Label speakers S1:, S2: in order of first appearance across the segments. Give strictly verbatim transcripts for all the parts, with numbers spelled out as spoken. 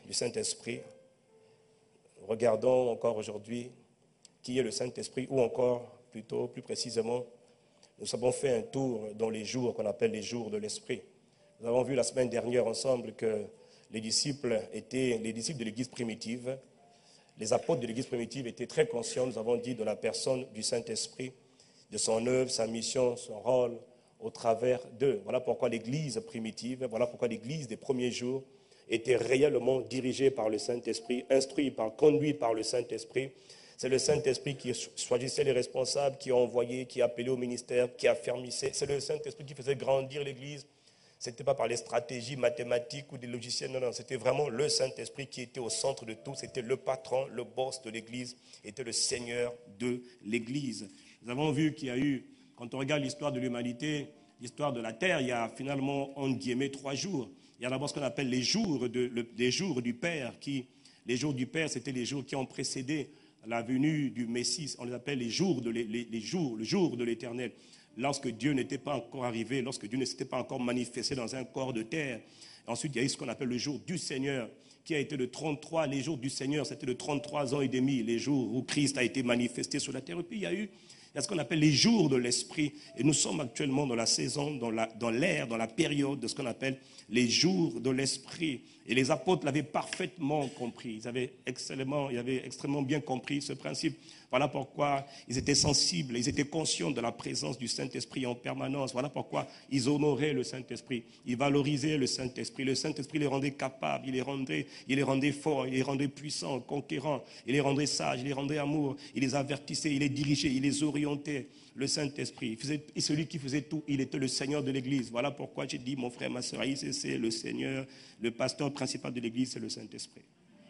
S1: du Saint-Esprit. Regardons encore aujourd'hui qui est le Saint-Esprit, ou encore, plutôt, plus précisément, nous avons fait un tour dans les jours qu'on appelle les jours de l'Esprit. Nous avons vu la semaine dernière ensemble que les disciples étaient les disciples de l'Église primitive. Les apôtres de l'Église primitive étaient très conscients, nous avons dit, de la personne du Saint-Esprit, de son œuvre, sa mission, son rôle au travers d'eux. Voilà pourquoi l'Église primitive, voilà pourquoi l'Église des premiers jours était réellement dirigée par le Saint-Esprit, instruite par, conduite par le Saint-Esprit. C'est le Saint-Esprit qui choisissait les responsables, qui a envoyé, qui a appelé au ministère, qui affermissait. C'est le Saint-Esprit qui faisait grandir l'Église. Ce n'était pas par les stratégies mathématiques ou des logiciels, non, non. C'était vraiment le Saint-Esprit qui était au centre de tout. C'était le patron, le boss de l'Église, était le Seigneur de l'Église. Nous avons vu qu'il y a eu, quand on regarde l'histoire de l'humanité, l'histoire de la terre, il y a finalement, en guillemets, trois jours. Il y a d'abord ce qu'on appelle les jours, de, le, les jours du Père. Qui, les jours du Père, c'était les jours qui ont précédé la venue du Messie. On les appelle les jours de les, les, les jours, le jour de l'Éternel. Lorsque Dieu n'était pas encore arrivé, lorsque Dieu ne s'était pas encore manifesté dans un corps de terre. Ensuite, il y a eu ce qu'on appelle le jour du Seigneur, qui a été le trente-trois. Les jours du Seigneur, c'était le trente-trois ans et demi, les jours où Christ a été manifesté sur la terre. Et puis, il y a eu il y a ce qu'on appelle les jours de l'Esprit. Et nous sommes actuellement dans la saison, dans, la, dans l'ère, dans la période de ce qu'on appelle les jours de l'Esprit. Et les apôtres l'avaient parfaitement compris. Ils avaient excellemment, ils avaient extrêmement bien compris ce principe. Voilà pourquoi ils étaient sensibles, ils étaient conscients de la présence du Saint-Esprit en permanence. Voilà pourquoi ils honoraient le Saint-Esprit. Ils valorisaient le Saint-Esprit. Le Saint-Esprit les rendait capables, il les rendait, il les rendait forts, il les rendait puissants, conquérants, il les rendait sages, il les rendait amour, il les avertissait, il les dirigeait, il les orientait. Le Saint-Esprit, et celui qui faisait tout, il était le Seigneur de l'Église. Voilà pourquoi j'ai dit, mon frère, ma soeur, c'est le Seigneur, le pasteur principal de l'Église, c'est le Saint-Esprit.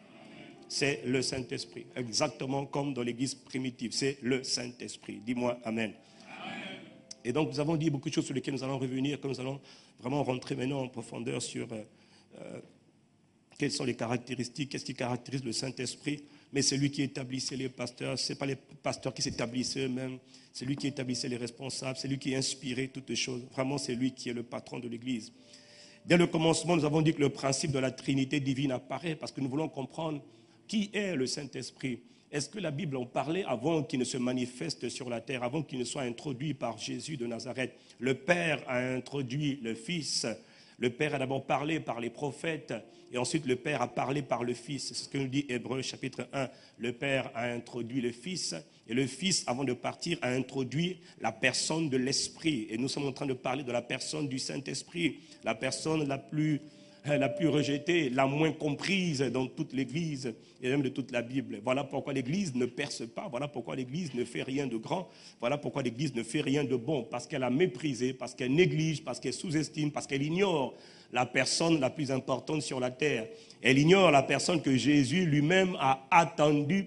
S1: C'est le Saint-Esprit, exactement comme dans l'Église primitive, c'est le Saint-Esprit. Dis-moi Amen. Amen. Et donc nous avons dit beaucoup de choses sur lesquelles nous allons revenir, que nous allons vraiment rentrer maintenant en profondeur sur euh, euh, quelles sont les caractéristiques, qu'est-ce qui caractérise le Saint-Esprit. Mais c'est lui qui établissait les pasteurs, ce n'est pas les pasteurs qui s'établissaient eux-mêmes, c'est lui qui établissait les responsables, c'est lui qui inspirait toutes les choses. Vraiment, c'est lui qui est le patron de l'Église. Dès le commencement, nous avons dit que le principe de la Trinité divine apparaît parce que nous voulons comprendre qui est le Saint-Esprit. Est-ce que la Bible en parlait avant qu'il ne se manifeste sur la terre, avant qu'il ne soit introduit par Jésus de Nazareth? Le Père a introduit le Fils. Le Père a d'abord parlé par les prophètes et ensuite le Père a parlé par le Fils. C'est ce que nous dit Hébreux chapitre un. Le Père a introduit le Fils et le Fils, avant de partir, a introduit la personne de l'Esprit. Et nous sommes en train de parler de la personne du Saint-Esprit, la personne la plus, la plus rejetée, la moins comprise dans toute l'Église et même de toute la Bible. Voilà pourquoi l'Église ne perce pas, voilà pourquoi l'Église ne fait rien de grand, voilà pourquoi l'Église ne fait rien de bon, parce qu'elle a méprisé, parce qu'elle néglige, parce qu'elle sous-estime, parce qu'elle ignore la personne la plus importante sur la terre. Elle ignore la personne que Jésus lui-même a attendue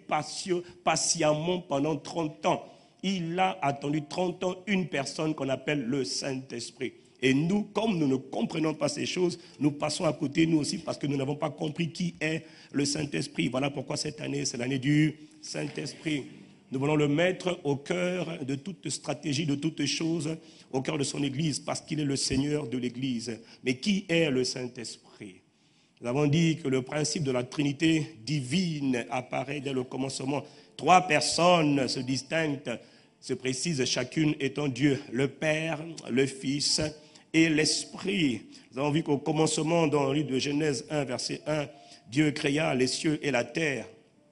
S1: patiemment pendant trente ans. Il a attendu trente ans une personne qu'on appelle le Saint-Esprit. Et nous, comme nous ne comprenons pas ces choses, nous passons à côté, nous aussi, parce que nous n'avons pas compris qui est le Saint-Esprit. Voilà pourquoi cette année, c'est l'année du Saint-Esprit. Nous voulons le mettre au cœur de toute stratégie, de toutes choses, au cœur de son Église, parce qu'il est le Seigneur de l'Église. Mais qui est le Saint-Esprit? Nous avons dit que le principe de la Trinité divine apparaît dès le commencement. Trois personnes se distinguent, se précisent, chacune étant Dieu, le Père, le Fils et l'Esprit. Nous avons vu qu'au commencement, dans le livre de Genèse un, verset un, Dieu créa les cieux et la terre.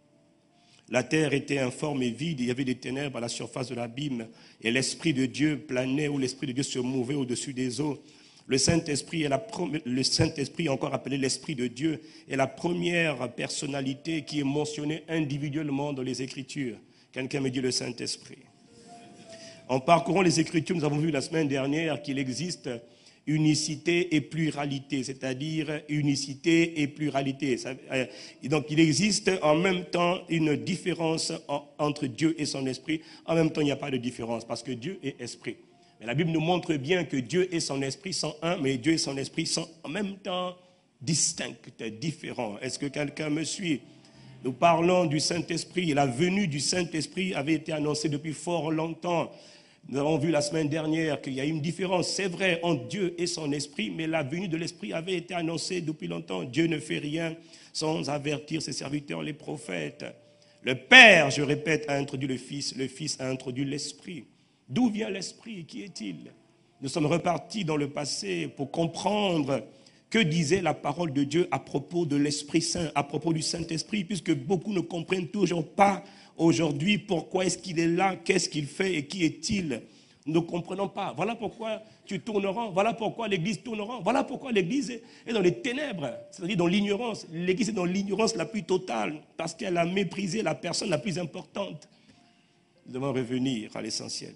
S1: La terre était informe et vide, il y avait des ténèbres à la surface de l'abîme, et l'Esprit de Dieu planait, ou l'Esprit de Dieu se mouvait au-dessus des eaux. Le Saint-Esprit, est la prom- le Saint-Esprit, encore appelé l'Esprit de Dieu, est la première personnalité qui est mentionnée individuellement dans les Écritures. Quelqu'un me dit le Saint-Esprit. En parcourant les Écritures, nous avons vu la semaine dernière qu'il existe unicité et pluralité, c'est-à-dire unicité et pluralité. Et donc il existe en même temps une différence entre Dieu et son esprit. En même temps, il n'y a pas de différence parce que Dieu est esprit. Mais la Bible nous montre bien que Dieu et son esprit sont un, mais Dieu et son esprit sont en même temps distincts, différents. Est-ce que quelqu'un me suit? Nous parlons du Saint-Esprit. La venue du Saint-Esprit avait été annoncée depuis fort longtemps. Nous avons vu la semaine dernière qu'il y a une différence, c'est vrai, entre Dieu et son esprit, mais la venue de l'esprit avait été annoncée depuis longtemps. Dieu ne fait rien sans avertir ses serviteurs, les prophètes. Le Père, je répète, a introduit le Fils, le Fils a introduit l'Esprit. D'où vient l'Esprit? Qui est-il? Nous sommes repartis dans le passé pour comprendre que disait la parole de Dieu à propos de l'Esprit Saint, à propos du Saint-Esprit, puisque beaucoup ne comprennent toujours pas aujourd'hui pourquoi est-ce qu'il est là, qu'est-ce qu'il fait et qui est-il. Nous ne comprenons pas. Voilà pourquoi tu tournes rond, voilà pourquoi l'Église tourne rond, voilà pourquoi l'Église est dans les ténèbres, c'est-à-dire dans l'ignorance. L'Église est dans l'ignorance la plus totale parce qu'elle a méprisé la personne la plus importante. Nous devons revenir à l'essentiel.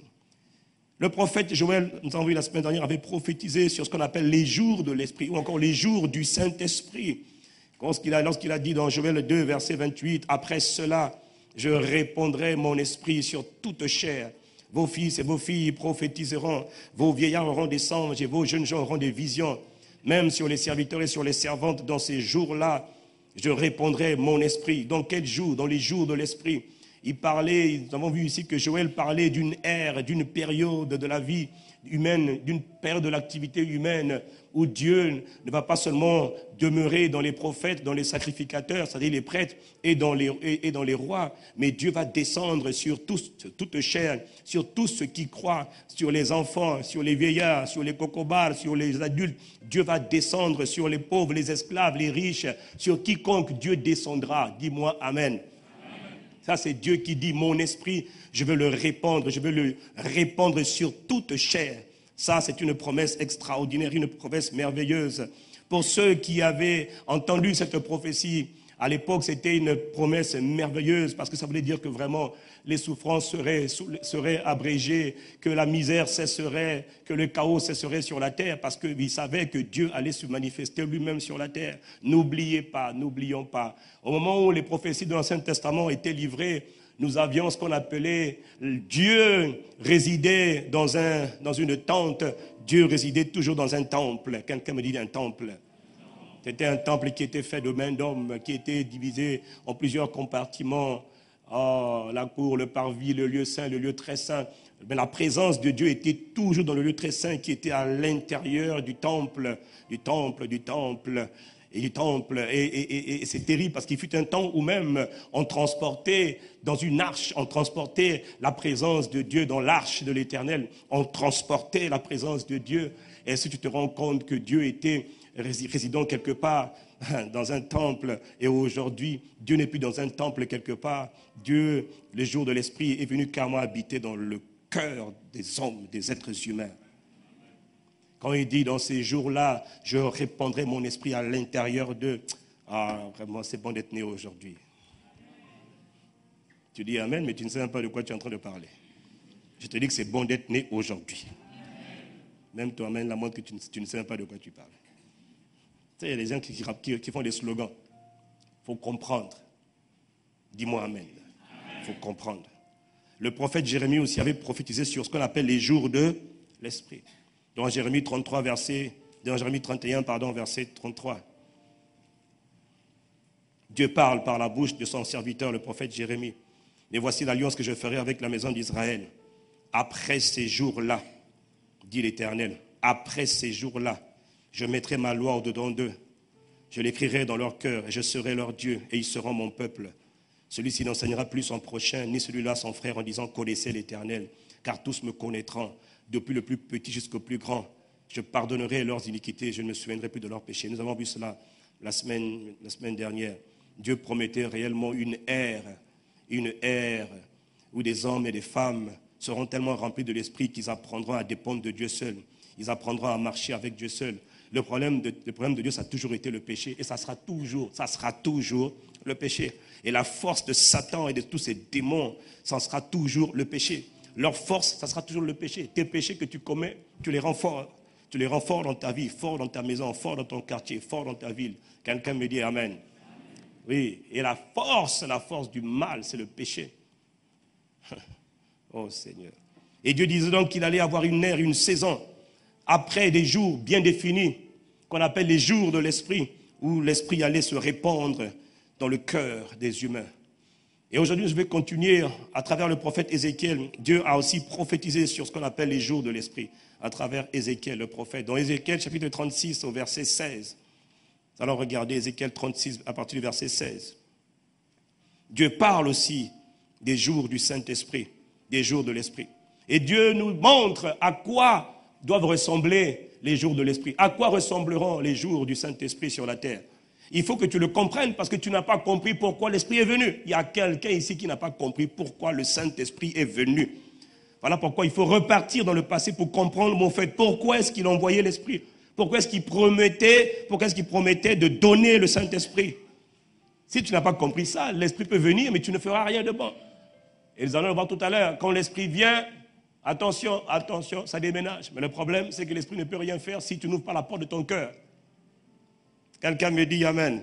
S1: Le prophète Joël, nous avons vu la semaine dernière, avait prophétisé sur ce qu'on appelle les jours de l'Esprit ou encore les jours du Saint-Esprit. Lorsqu'il a, lorsqu'il a dit dans Joël deux, verset vingt-huit, « Après cela, je répandrai mon esprit sur toute chair. Vos fils et vos filles prophétiseront, vos vieillards auront des songes et vos jeunes gens auront des visions. Même sur les serviteurs et sur les servantes, dans ces jours-là, je répandrai mon esprit. » Dans quel jour? Dans les jours de l'esprit. Il parlait, nous avons vu ici que Joël parlait d'une ère, d'une période de la vie humaine, d'une période de l'activité humaine où Dieu ne va pas seulement demeurer dans les prophètes, dans les sacrificateurs, c'est-à-dire les prêtres et dans les, et, et dans les rois, mais Dieu va descendre sur tous, toute chair, sur tous ceux qui croient, sur les enfants, sur les vieillards, sur les cocobars, sur les adultes. Dieu va descendre sur les pauvres, les esclaves, les riches, sur quiconque Dieu descendra. Dis-moi Amen. Ça, c'est Dieu qui dit, mon esprit, je veux le répandre, je veux le répandre sur toute chair. Ça, c'est une promesse extraordinaire, une promesse merveilleuse. Pour ceux qui avaient entendu cette prophétie, à l'époque, c'était une promesse merveilleuse parce que ça voulait dire que vraiment les souffrances seraient, seraient abrégées, que la misère cesserait, que le chaos cesserait sur la terre parce qu'ils savaient que Dieu allait se manifester lui-même sur la terre. N'oubliez pas, n'oublions pas. Au moment où les prophéties de l'Ancien Testament étaient livrées, nous avions ce qu'on appelait Dieu résidait dans, un, dans une tente. Dieu résidait toujours dans un temple. Quelqu'un me dit un temple. C'était un temple qui était fait de main d'homme, qui était divisé en plusieurs compartiments. Oh, la cour, le parvis, le lieu saint, le lieu très saint. Mais la présence de Dieu était toujours dans le lieu très saint qui était à l'intérieur du temple, du temple, du temple. Et du temple, et, et, et, et c'est terrible parce qu'il fut un temps où même on transportait dans une arche, on transportait la présence de Dieu dans l'arche de l'Éternel, on transportait la présence de Dieu. Et si tu te rends compte que Dieu était résidant quelque part dans un temple, et aujourd'hui Dieu n'est plus dans un temple quelque part, Dieu, le jour de l'Esprit, est venu carrément habiter dans le cœur des hommes, des êtres humains. Quand il dit dans ces jours-là, je répandrai mon esprit à l'intérieur d'eux. Ah, vraiment, c'est bon d'être né aujourd'hui. Tu dis Amen, mais tu ne sais même pas de quoi tu es en train de parler. Je te dis que c'est bon d'être né aujourd'hui. Même toi, Amen, la montre que tu ne, tu ne sais même pas de quoi tu parles. Tu sais, il y a des gens qui, qui, qui font des slogans. Il faut comprendre. Dis-moi Amen. Il faut comprendre. Le prophète Jérémie aussi avait prophétisé sur ce qu'on appelle les jours de l'esprit. Dans Jérémie trente-trois, verset, dans Jérémie trente et un, pardon, verset trente-trois. Dieu parle par la bouche de son serviteur, le prophète Jérémie. Mais voici l'alliance que je ferai avec la maison d'Israël. Après ces jours-là, dit l'Éternel, après ces jours-là, je mettrai ma loi au-dedans d'eux. Je l'écrirai dans leur cœur et je serai leur Dieu et ils seront mon peuple. Celui-ci n'enseignera plus son prochain, ni celui-là son frère en disant « Connaissez l'Éternel », car tous me connaîtront. Depuis le plus petit jusqu'au plus grand, je pardonnerai leurs iniquités, je ne me souviendrai plus de leurs péchés. Nous avons vu cela la semaine, la semaine dernière. Dieu promettait réellement une ère, une ère où des hommes et des femmes seront tellement remplis de l'esprit qu'ils apprendront à dépendre de Dieu seul. Ils apprendront à marcher avec Dieu seul. Le problème de, le problème de Dieu, ça a toujours été le péché et ça sera toujours, ça sera toujours le péché. Et la force de Satan et de tous ces démons, ça sera toujours le péché. Leur force, ça sera toujours le péché. Tes péchés que tu commets, tu les rends forts. Tu les rends forts dans ta vie, forts dans ta maison, forts dans ton quartier, forts dans ta ville. Quelqu'un me dit Amen. Amen. Oui, et la force, la force du mal, c'est le péché. Oh Seigneur. Et Dieu disait donc qu'il allait avoir une ère, une saison, après des jours bien définis, qu'on appelle les jours de l'esprit, où l'esprit allait se répandre dans le cœur des humains. Et aujourd'hui, je vais continuer à travers le prophète Ézéchiel. Dieu a aussi prophétisé sur ce qu'on appelle les jours de l'Esprit, à travers Ézéchiel, le prophète. Dans Ézéchiel, chapitre trente-six, au verset seize. Nous allons regarder Ézéchiel trente-six, à partir du verset seize. Dieu parle aussi des jours du Saint-Esprit, des jours de l'Esprit. Et Dieu nous montre à quoi doivent ressembler les jours de l'Esprit. À quoi ressembleront les jours du Saint-Esprit sur la terre. Il faut que tu le comprennes parce que tu n'as pas compris pourquoi l'Esprit est venu. Il y a quelqu'un ici qui n'a pas compris pourquoi le Saint-Esprit est venu. Voilà pourquoi il faut repartir dans le passé pour comprendre, mon fait, pourquoi est-ce qu'il envoyait l'Esprit. Pourquoi est-ce qu'il promettait, pourquoi est-ce qu'il promettait de donner le Saint-Esprit. Si tu n'as pas compris ça, l'Esprit peut venir, mais tu ne feras rien de bon. Et nous allons le voir tout à l'heure. Quand l'Esprit vient, attention, attention, ça déménage. Mais le problème, c'est que l'Esprit ne peut rien faire si tu n'ouvres pas la porte de ton cœur. Quelqu'un me dit Amen.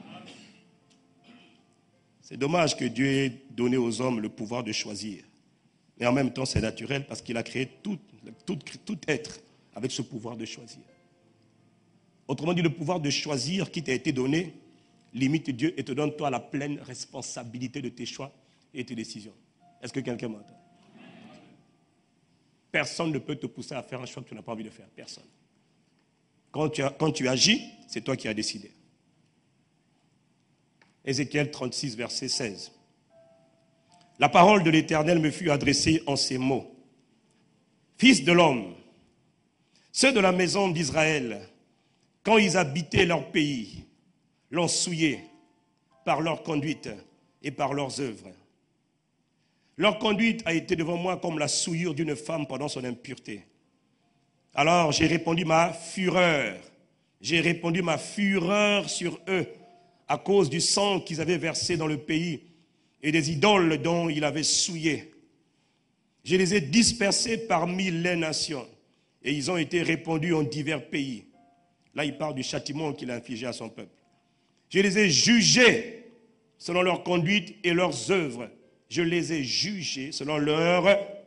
S1: C'est dommage que Dieu ait donné aux hommes le pouvoir de choisir. Mais en même temps, c'est naturel parce qu'il a créé tout, tout, tout être avec ce pouvoir de choisir. Autrement dit, le pouvoir de choisir qui t'a été donné limite Dieu et te donne toi la pleine responsabilité de tes choix et tes décisions. Est-ce que quelqu'un m'entend? Personne ne peut te pousser à faire un choix que tu n'as pas envie de faire. Personne. Quand tu, as, quand tu agis, c'est toi qui as décidé. Ézéchiel trente-six, verset seize. La parole de l'Éternel me fut adressée en ces mots. Fils de l'homme, ceux de la maison d'Israël, quand ils habitaient leur pays, l'ont souillé par leur conduite et par leurs œuvres. Leur conduite a été devant moi comme la souillure d'une femme pendant son impureté. Alors j'ai répandu ma fureur, j'ai répandu ma fureur sur eux à cause du sang qu'ils avaient versé dans le pays et des idoles dont ils avaient souillé. Je les ai dispersés parmi les nations et ils ont été répandus en divers pays. Là, il parle du châtiment qu'il a infligé à son peuple. Je les ai jugés selon leur conduite et leurs œuvres. Je les ai jugés selon leur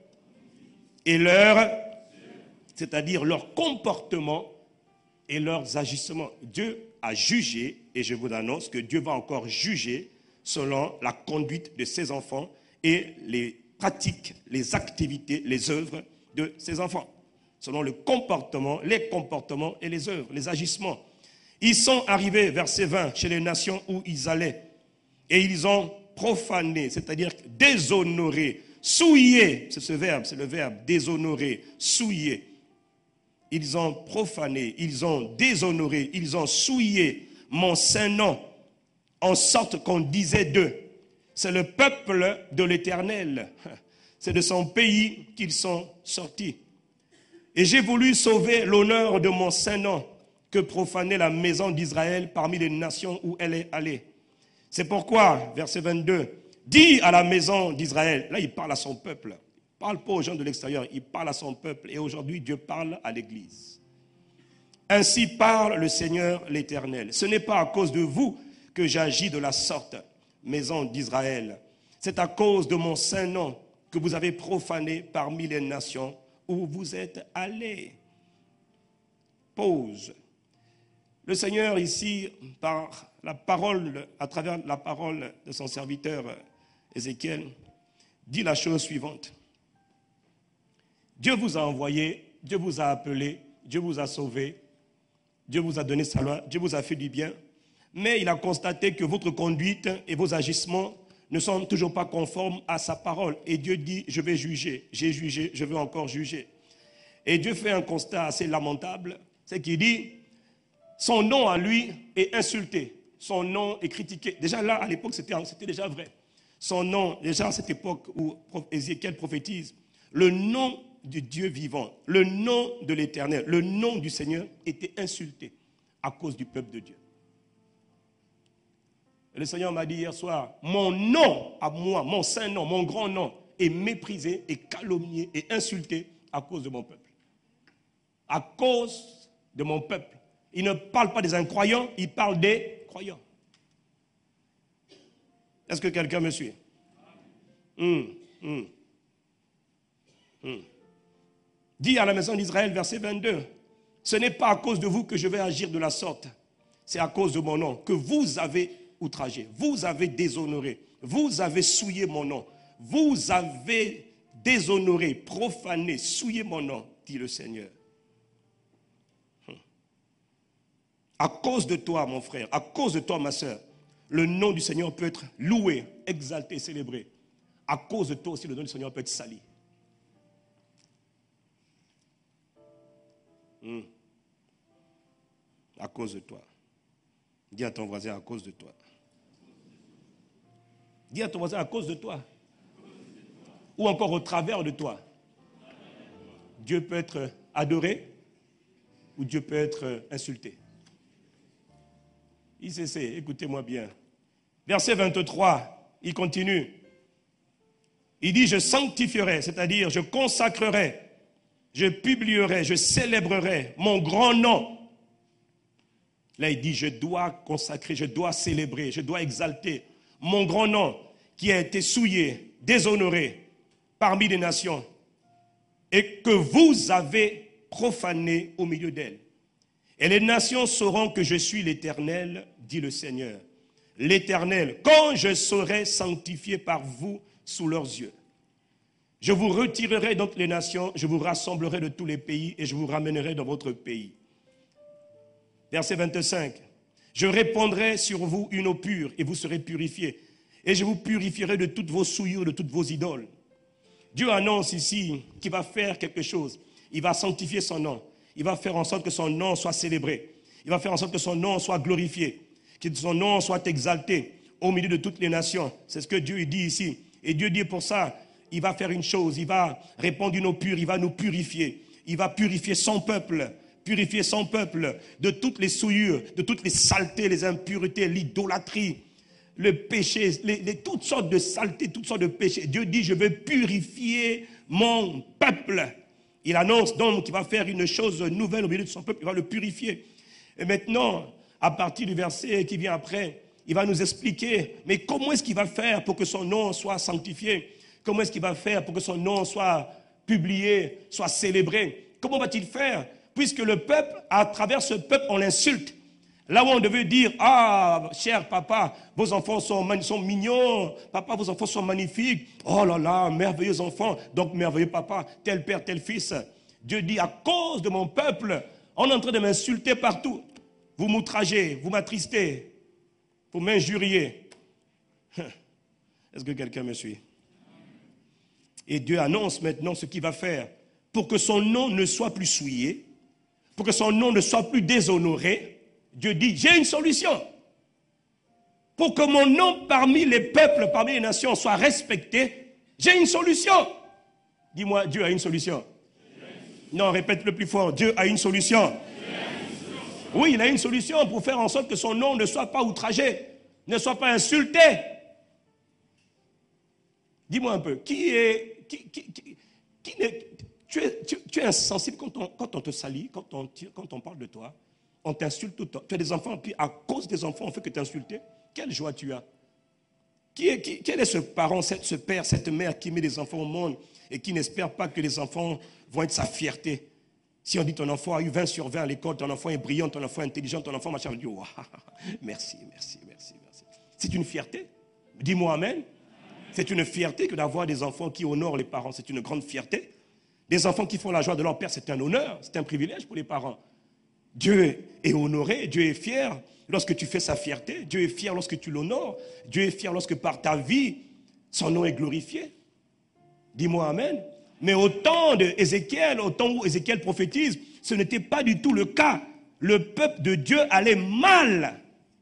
S1: et leur, c'est-à-dire leur comportement et leurs agissements. Dieu a jugé, et je vous annonce que Dieu va encore juger selon la conduite de ses enfants et les pratiques, les activités, les œuvres de ses enfants. Selon le comportement, les comportements et les œuvres, les agissements. Ils sont arrivés, verset vingt, chez les nations où ils allaient, et ils ont profané, c'est-à-dire déshonoré, souillé, c'est ce verbe, c'est le verbe, déshonoré, souillé. Ils ont profané, ils ont déshonoré, ils ont souillé mon saint nom, en sorte qu'on disait d'eux, c'est le peuple de l'Éternel, c'est de son pays qu'ils sont sortis. Et j'ai voulu sauver l'honneur de mon saint nom, que profanait la maison d'Israël parmi les nations où elle est allée. C'est pourquoi, verset vingt-deux, dis à la maison d'Israël, là il parle à son peuple, il ne parle pas aux gens de l'extérieur, il parle à son peuple et aujourd'hui Dieu parle à l'Église. Ainsi parle le Seigneur l'Éternel. Ce n'est pas à cause de vous que j'agis de la sorte, maison d'Israël. C'est à cause de mon saint nom que vous avez profané parmi les nations où vous êtes allés. Pause. Le Seigneur ici, par la parole, à travers la parole de son serviteur Ézéchiel, dit la chose suivante. Dieu vous a envoyé, Dieu vous a appelé, Dieu vous a sauvé, Dieu vous a donné sa loi, Dieu vous a fait du bien, mais il a constaté que votre conduite et vos agissements ne sont toujours pas conformes à sa parole. Et Dieu dit, je vais juger, j'ai jugé, je veux encore juger. Et Dieu fait un constat assez lamentable, c'est qu'il dit, son nom à lui est insulté, son nom est critiqué. Déjà là, à l'époque, c'était, c'était déjà vrai. Son nom, déjà à cette époque où Ézéchiel prophétise, le nom de Dieu vivant, le nom de l'Éternel, le nom du Seigneur était insulté à cause du peuple de Dieu. Et le Seigneur m'a dit hier soir, mon nom à moi, mon saint nom, mon grand nom est méprisé et calomnié et insulté à cause de mon peuple. À cause de mon peuple. Il ne parle pas des incroyants, il parle des croyants. Est-ce que quelqu'un me suit? Hum, hum, hum. Dit à la maison d'Israël, verset vingt-deux, ce n'est pas à cause de vous que je vais agir de la sorte, c'est à cause de mon nom que vous avez outragé, vous avez déshonoré, vous avez souillé mon nom, vous avez déshonoré, profané, souillé mon nom, dit le Seigneur. À cause de toi, mon frère, à cause de toi, ma soeur, le nom du Seigneur peut être loué, exalté, célébré. À cause de toi aussi, le nom du Seigneur peut être sali. Hmm. À cause de toi. Dis à ton voisin, à cause de toi. Dis à ton voisin, à cause de toi. Ou encore au travers de toi. Dieu peut être adoré ou Dieu peut être insulté. I C C, écoutez-moi bien. Verset vingt-trois, il continue. Il dit, je sanctifierai, c'est-à-dire je consacrerai, je publierai, je célébrerai mon grand nom. Là, il dit, je dois consacrer, je dois célébrer, je dois exalter mon grand nom qui a été souillé, déshonoré parmi les nations et que vous avez profané au milieu d'elles. Et les nations sauront que je suis l'Éternel, dit le Seigneur. L'Éternel, quand je serai sanctifié par vous sous leurs yeux. Je vous retirerai donc les nations, je vous rassemblerai de tous les pays et je vous ramènerai dans votre pays. Verset vingt-cinq. Je répandrai sur vous une eau pure et vous serez purifiés. Et je vous purifierai de toutes vos souillures, de toutes vos idoles. Dieu annonce ici qu'il va faire quelque chose. Il va sanctifier son nom. Il va faire en sorte que son nom soit célébré. Il va faire en sorte que son nom soit glorifié. Que son nom soit exalté au milieu de toutes les nations. C'est ce que Dieu dit ici. Et Dieu dit pour ça, il va faire une chose. Il va répandre une eau pure. Il va nous purifier. Il va purifier son peuple. Purifier son peuple de toutes les souillures, de toutes les saletés, les impuretés, l'idolâtrie, le péché, les, les, toutes sortes de saletés, toutes sortes de péchés. Dieu dit, je vais purifier mon peuple. Il annonce donc qu'il va faire une chose nouvelle au milieu de son peuple, il va le purifier. Et maintenant, à partir du verset qui vient après, il va nous expliquer, mais comment est-ce qu'il va faire pour que son nom soit sanctifié? Comment est-ce qu'il va faire pour que son nom soit publié, soit célébré? Comment va-t-il faire? Puisque le peuple, à travers ce peuple, on l'insulte. Là où on devait dire, ah, cher papa, vos enfants sont, sont mignons, papa, vos enfants sont magnifiques, oh là là, merveilleux enfants, donc merveilleux papa, tel père, tel fils. Dieu dit, à cause de mon peuple, on est en train de m'insulter partout. Vous m'outragez, vous m'attristez, vous m'injuriez. Est-ce que quelqu'un me suit? Et Dieu annonce maintenant ce qu'il va faire pour que son nom ne soit plus souillé, pour que son nom ne soit plus déshonoré. Dieu dit, j'ai une solution. Pour que mon nom parmi les peuples, parmi les nations soit respecté, j'ai une solution. Dis-moi, Dieu a une solution. Non, répète le plus fort, Dieu a une solution. Oui, il a une solution pour faire en sorte que son nom ne soit pas outragé, ne soit pas insulté. Dis-moi un peu, qui est... Qui, qui, qui, qui est, tu, es, tu, tu es insensible quand on, quand on te salit, quand on, quand on parle de toi. On t'insulte tout le temps. Tu as des enfants, puis à cause des enfants, on fait que t'insulter. Quelle joie tu as. Qui est, qui, quel est ce parent, cette, ce père, cette mère qui met des enfants au monde et qui n'espère pas que les enfants vont être sa fierté? Si on dit ton enfant a eu vingt sur vingt à l'école, ton enfant est brillant, ton enfant est intelligent, ton enfant machin, on dit wow, merci, merci, merci, merci. C'est une fierté. Dis-moi amen. C'est une fierté que d'avoir des enfants qui honorent les parents. C'est une grande fierté. Des enfants qui font la joie de leur père, c'est un honneur, c'est un privilège pour les parents. Dieu est honoré, Dieu est fier lorsque tu fais sa fierté. Dieu est fier lorsque tu l'honores. Dieu est fier lorsque par ta vie, son nom est glorifié. Dis-moi amen. Mais au temps d'Ézéchiel, au temps où Ézéchiel prophétise, ce n'était pas du tout le cas. Le peuple de Dieu allait mal.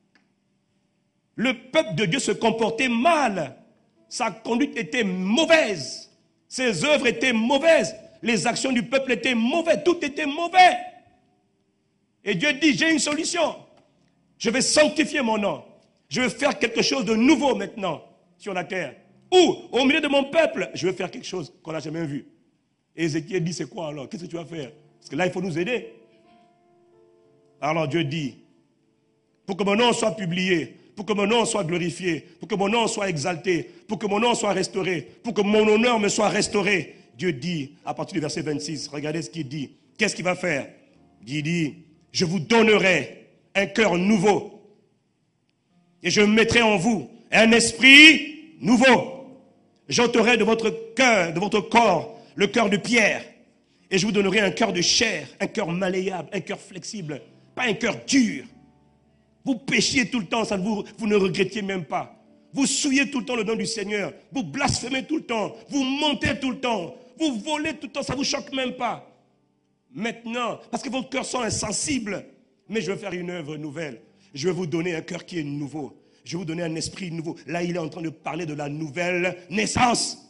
S1: Le peuple de Dieu se comportait mal. Sa conduite était mauvaise. Ses œuvres étaient mauvaises. Les actions du peuple étaient mauvaises. Tout était mauvais. Et Dieu dit, j'ai une solution. Je vais sanctifier mon nom. Je vais faire quelque chose de nouveau maintenant sur la terre. Ou, au milieu de mon peuple, je vais faire quelque chose qu'on n'a jamais vu. Et Ézéchiel dit, c'est quoi alors? Qu'est-ce que tu vas faire? Parce que là, il faut nous aider. Alors Dieu dit, pour que mon nom soit publié, pour que mon nom soit glorifié, pour que mon nom soit exalté, pour que mon nom soit restauré, pour que mon honneur me soit restauré, Dieu dit, à partir du verset vingt-six, regardez ce qu'il dit. Qu'est-ce qu'il va faire? Il dit, je vous donnerai un cœur nouveau. Et je mettrai en vous un esprit nouveau. J'ôterai de votre cœur, de votre corps, le cœur de pierre. Et je vous donnerai un cœur de chair, un cœur malléable, un cœur flexible, pas un cœur dur. Vous péchiez tout le temps, ça ne vous, vous ne regrettiez même pas. Vous souillez tout le temps le nom du Seigneur. Vous blasphémez tout le temps. Vous mentez tout le temps. Vous volez tout le temps, ça ne vous choque même pas. Maintenant, parce que vos cœurs sont insensibles, mais je vais faire une œuvre nouvelle. Je vais vous donner un cœur qui est nouveau. Je vais vous donner un esprit nouveau. Là, il est en train de parler de la nouvelle naissance.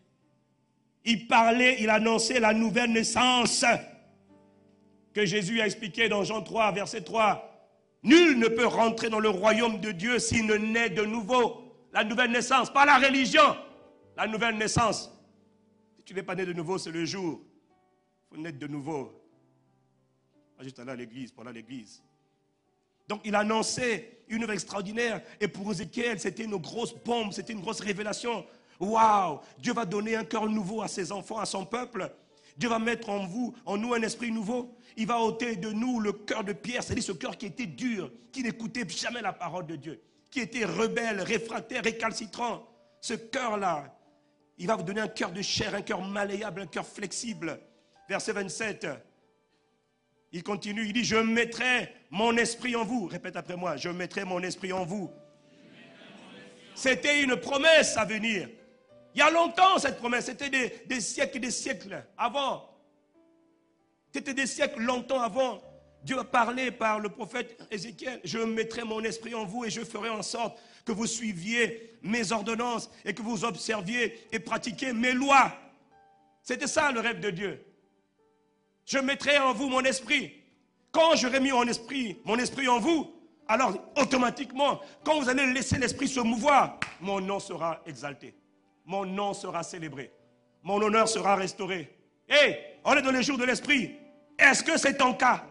S1: Il parlait, il annonçait la nouvelle naissance que Jésus a expliqué dans Jean trois, verset trois. Nul ne peut rentrer dans le royaume de Dieu s'il ne naît de nouveau. La nouvelle naissance, pas la religion. La nouvelle naissance. Si tu n'es pas né de nouveau, c'est le jour. Il faut naître de nouveau. Pas juste aller à l'église, pour aller à l'église. Donc il annonçait une œuvre extraordinaire. Et pour Ézéchiel, c'était une grosse bombe, c'était une grosse révélation. Waouh! Dieu va donner un cœur nouveau à ses enfants, à son peuple. Dieu va mettre en vous, en nous un esprit nouveau. Il va ôter de nous le cœur de pierre, c'est-à-dire ce cœur qui était dur, qui n'écoutait jamais la parole de Dieu, qui était rebelle, réfractaire, récalcitrant. Ce cœur-là, il va vous donner un cœur de chair, un cœur malléable, un cœur flexible. Verset vingt-sept. Il continue, il dit, je mettrai mon esprit en vous. Répète après moi, je mettrai mon esprit en vous. C'était une promesse à venir. Il y a longtemps cette promesse, c'était des, des siècles et des siècles avant. C'était des siècles longtemps avant. Dieu a parlé par le prophète Ézéchiel. Je mettrai mon esprit en vous et je ferai en sorte que vous suiviez mes ordonnances et que vous observiez et pratiquiez mes lois. C'était ça le rêve de Dieu. Je mettrai en vous mon esprit. Quand j'aurai mis mon esprit, mon esprit en vous, alors automatiquement, quand vous allez laisser l'esprit se mouvoir, mon nom sera exalté. Mon nom sera célébré. Mon honneur sera restauré. Hé, hey, on est dans les jours de l'esprit. Est-ce que c'est ton cas?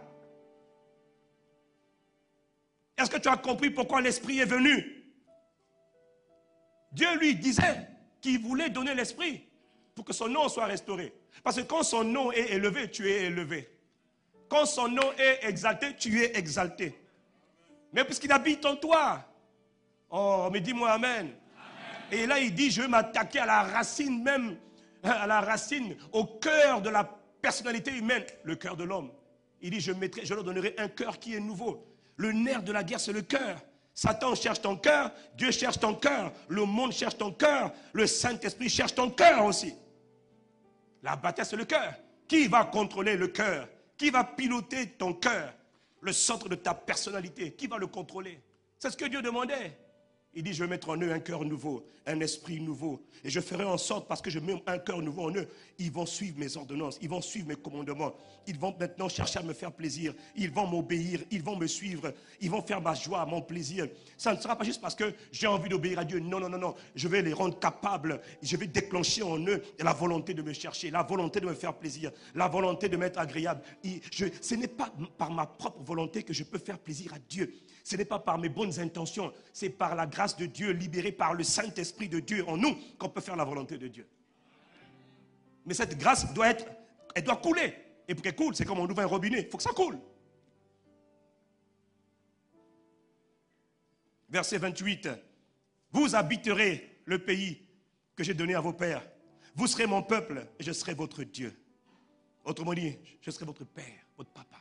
S1: Est-ce que tu as compris pourquoi l'esprit est venu? Dieu lui disait qu'il voulait donner l'esprit pour que son nom soit restauré. Parce que quand son nom est élevé, tu es élevé. Quand son nom est exalté, tu es exalté. Mais puisqu'il habite en toi, oh, mais dis-moi amen. Amen. Et là, il dit, je vais m'attaquer à la racine même, à la racine, au cœur de la personnalité humaine, le cœur de l'homme. Il dit, je, mettrai, je leur donnerai un cœur qui est nouveau. Le nerf de la guerre, c'est le cœur. Satan cherche ton cœur, Dieu cherche ton cœur, le monde cherche ton cœur, le Saint-Esprit cherche ton cœur aussi. La bataille, c'est le cœur. Qui va contrôler le cœur? Qui va piloter ton cœur? Le centre de ta personnalité, qui va le contrôler? C'est ce que Dieu demandait. Il dit, je vais mettre en eux un cœur nouveau, un esprit nouveau. Et je ferai en sorte, parce que je mets un cœur nouveau en eux, ils vont suivre mes ordonnances, ils vont suivre mes commandements. Ils vont maintenant chercher à me faire plaisir. Ils vont m'obéir, ils vont me suivre. Ils vont faire ma joie, mon plaisir. Ça ne sera pas juste parce que j'ai envie d'obéir à Dieu. Non, non, non, non. Je vais les rendre capables. Je vais déclencher en eux la volonté de me chercher, la volonté de me faire plaisir, la volonté de m'être agréable. Je, ce n'est pas par ma propre volonté que je peux faire plaisir à Dieu. Ce n'est pas par mes bonnes intentions, c'est par la grâce de Dieu, libérée par le Saint-Esprit de Dieu en nous, qu'on peut faire la volonté de Dieu. Mais cette grâce doit être, elle doit couler. Et pour qu'elle coule, c'est comme on ouvre un robinet, il faut que ça coule. Verset vingt-huit. Vous habiterez le pays que j'ai donné à vos pères. Vous serez mon peuple et je serai votre Dieu. Autrement dit, je serai votre père, votre papa.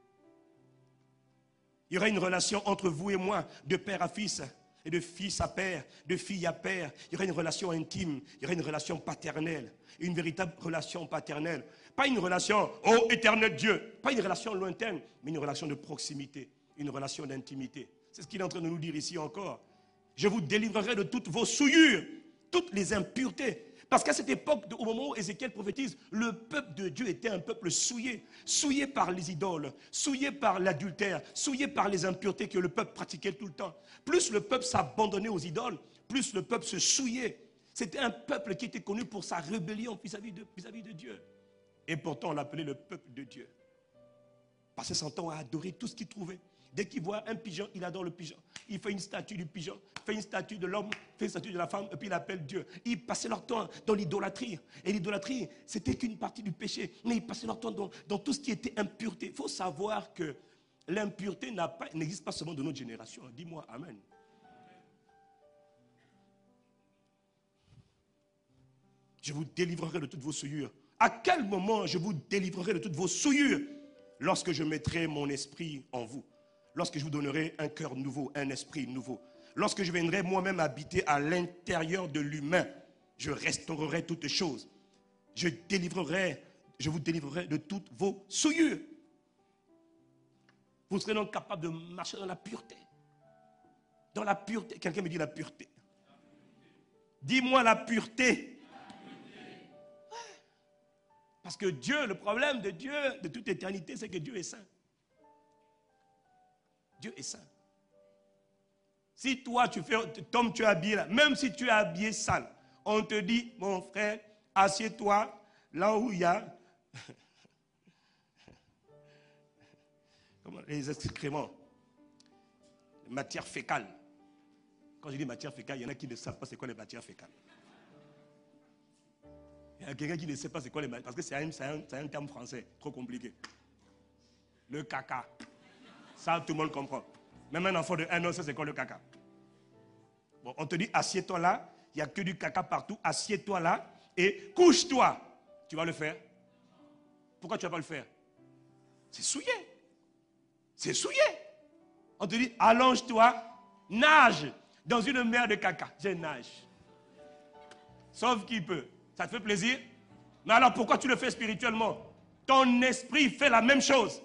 S1: Il y aura une relation entre vous et moi, de père à fils, et de fils à père, de fille à père. Il y aura une relation intime, il y aura une relation paternelle, une véritable relation paternelle. Pas une relation, oh éternel Dieu, pas une relation lointaine, mais une relation de proximité, une relation d'intimité. C'est ce qu'il est en train de nous dire ici encore. Je vous délivrerai de toutes vos souillures, toutes les impuretés. Parce qu'à cette époque, au moment où Ézéchiel prophétise, le peuple de Dieu était un peuple souillé, souillé par les idoles, souillé par l'adultère, souillé par les impuretés que le peuple pratiquait tout le temps. Plus le peuple s'abandonnait aux idoles, plus le peuple se souillait. C'était un peuple qui était connu pour sa rébellion vis-à-vis de, vis-à-vis de Dieu. Et pourtant, on l'appelait le peuple de Dieu. Passait son temps à adorer tout ce qu'il trouvait. Dès qu'il voit un pigeon, il adore le pigeon. Il fait une statue du pigeon, fait une statue de l'homme, fait une statue de la femme, et puis il appelle Dieu. Ils passaient leur temps dans l'idolâtrie. Et l'idolâtrie, c'était qu'une partie du péché. Mais ils passaient leur temps dans, dans tout ce qui était impureté. Il faut savoir que l'impureté n'a pas, n'existe pas seulement de notre génération. Dis-moi Amen. Je vous délivrerai de toutes vos souillures. À quel moment je vous délivrerai de toutes vos souillures? Lorsque je mettrai mon esprit en vous. Lorsque je vous donnerai un cœur nouveau, un esprit nouveau. Lorsque je viendrai moi-même habiter à l'intérieur de l'humain, je restaurerai toutes choses. Je délivrerai, je vous délivrerai de toutes vos souillures. Vous serez donc capable de marcher dans la pureté. Dans la pureté. Quelqu'un me dit la pureté. Dis-moi la pureté. Parce que Dieu, le problème de Dieu, de toute éternité, c'est que Dieu est saint. Dieu est saint. Si toi, tu fais, comme tu es habillé là, même si tu es habillé sale, on te dit, mon frère, assieds-toi là où il y a comment, les excréments, les matières fécales. Quand je dis matière fécale, il y en a qui ne savent pas c'est quoi les matières fécales. Il y a quelqu'un qui ne sait pas c'est quoi les matières, parce que c'est un, un, un terme français, trop compliqué. Le caca. Ça, tout le monde comprend. Même un enfant de un an sait c'est quoi le caca. Bon, on te dit, assieds-toi là, il n'y a que du caca partout, assieds-toi là et couche-toi. Tu vas le faire? Pourquoi tu ne vas pas le faire? C'est souillé. C'est souillé. On te dit, allonge-toi, nage dans une mer de caca. Je nage. Sauf qui peut. Ça te fait plaisir? Mais alors pourquoi tu le fais spirituellement? Ton esprit fait la même chose.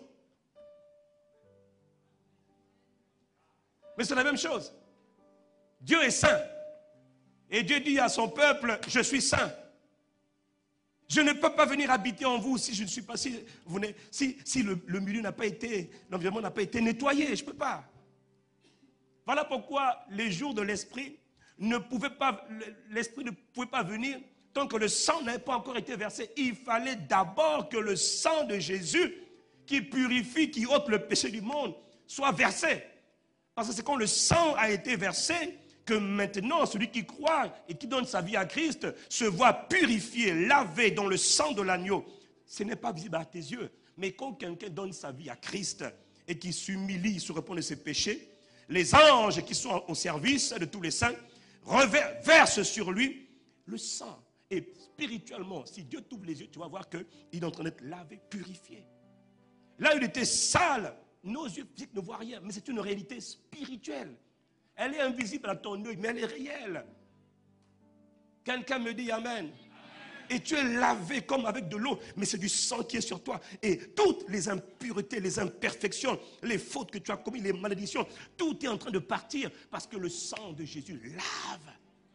S1: Mais c'est la même chose. Dieu est saint. Et Dieu dit à son peuple, je suis saint. Je ne peux pas venir habiter en vous si je ne suis pas, si, vous si, si le, le milieu n'a pas été, l'environnement n'a pas été nettoyé, je ne peux pas. Voilà pourquoi les jours de l'esprit ne pouvaient pas, l'esprit ne pouvait pas venir tant que le sang n'avait pas encore été versé. Il fallait d'abord que le sang de Jésus, qui purifie, qui ôte le péché du monde, soit versé. Parce que c'est quand le sang a été versé que maintenant, celui qui croit et qui donne sa vie à Christ se voit purifié, lavé dans le sang de l'agneau. Ce n'est pas visible à tes yeux. Mais quand quelqu'un donne sa vie à Christ et qui s'humilie, se repent de ses péchés, les anges qui sont au service de tous les saints reversent sur lui le sang. Et spirituellement, si Dieu t'ouvre les yeux, tu vas voir qu'il est en train d'être lavé, purifié. Là, il était sale. Nos yeux physiques ne voient rien, mais c'est une réalité spirituelle. Elle est invisible à ton œil, mais elle est réelle. Quelqu'un me dit Amen. Amen. Et tu es lavé comme avec de l'eau, mais c'est du sang qui est sur toi. Et toutes les impuretés, les imperfections, les fautes que tu as commises, les malédictions, tout est en train de partir parce que le sang de Jésus lave.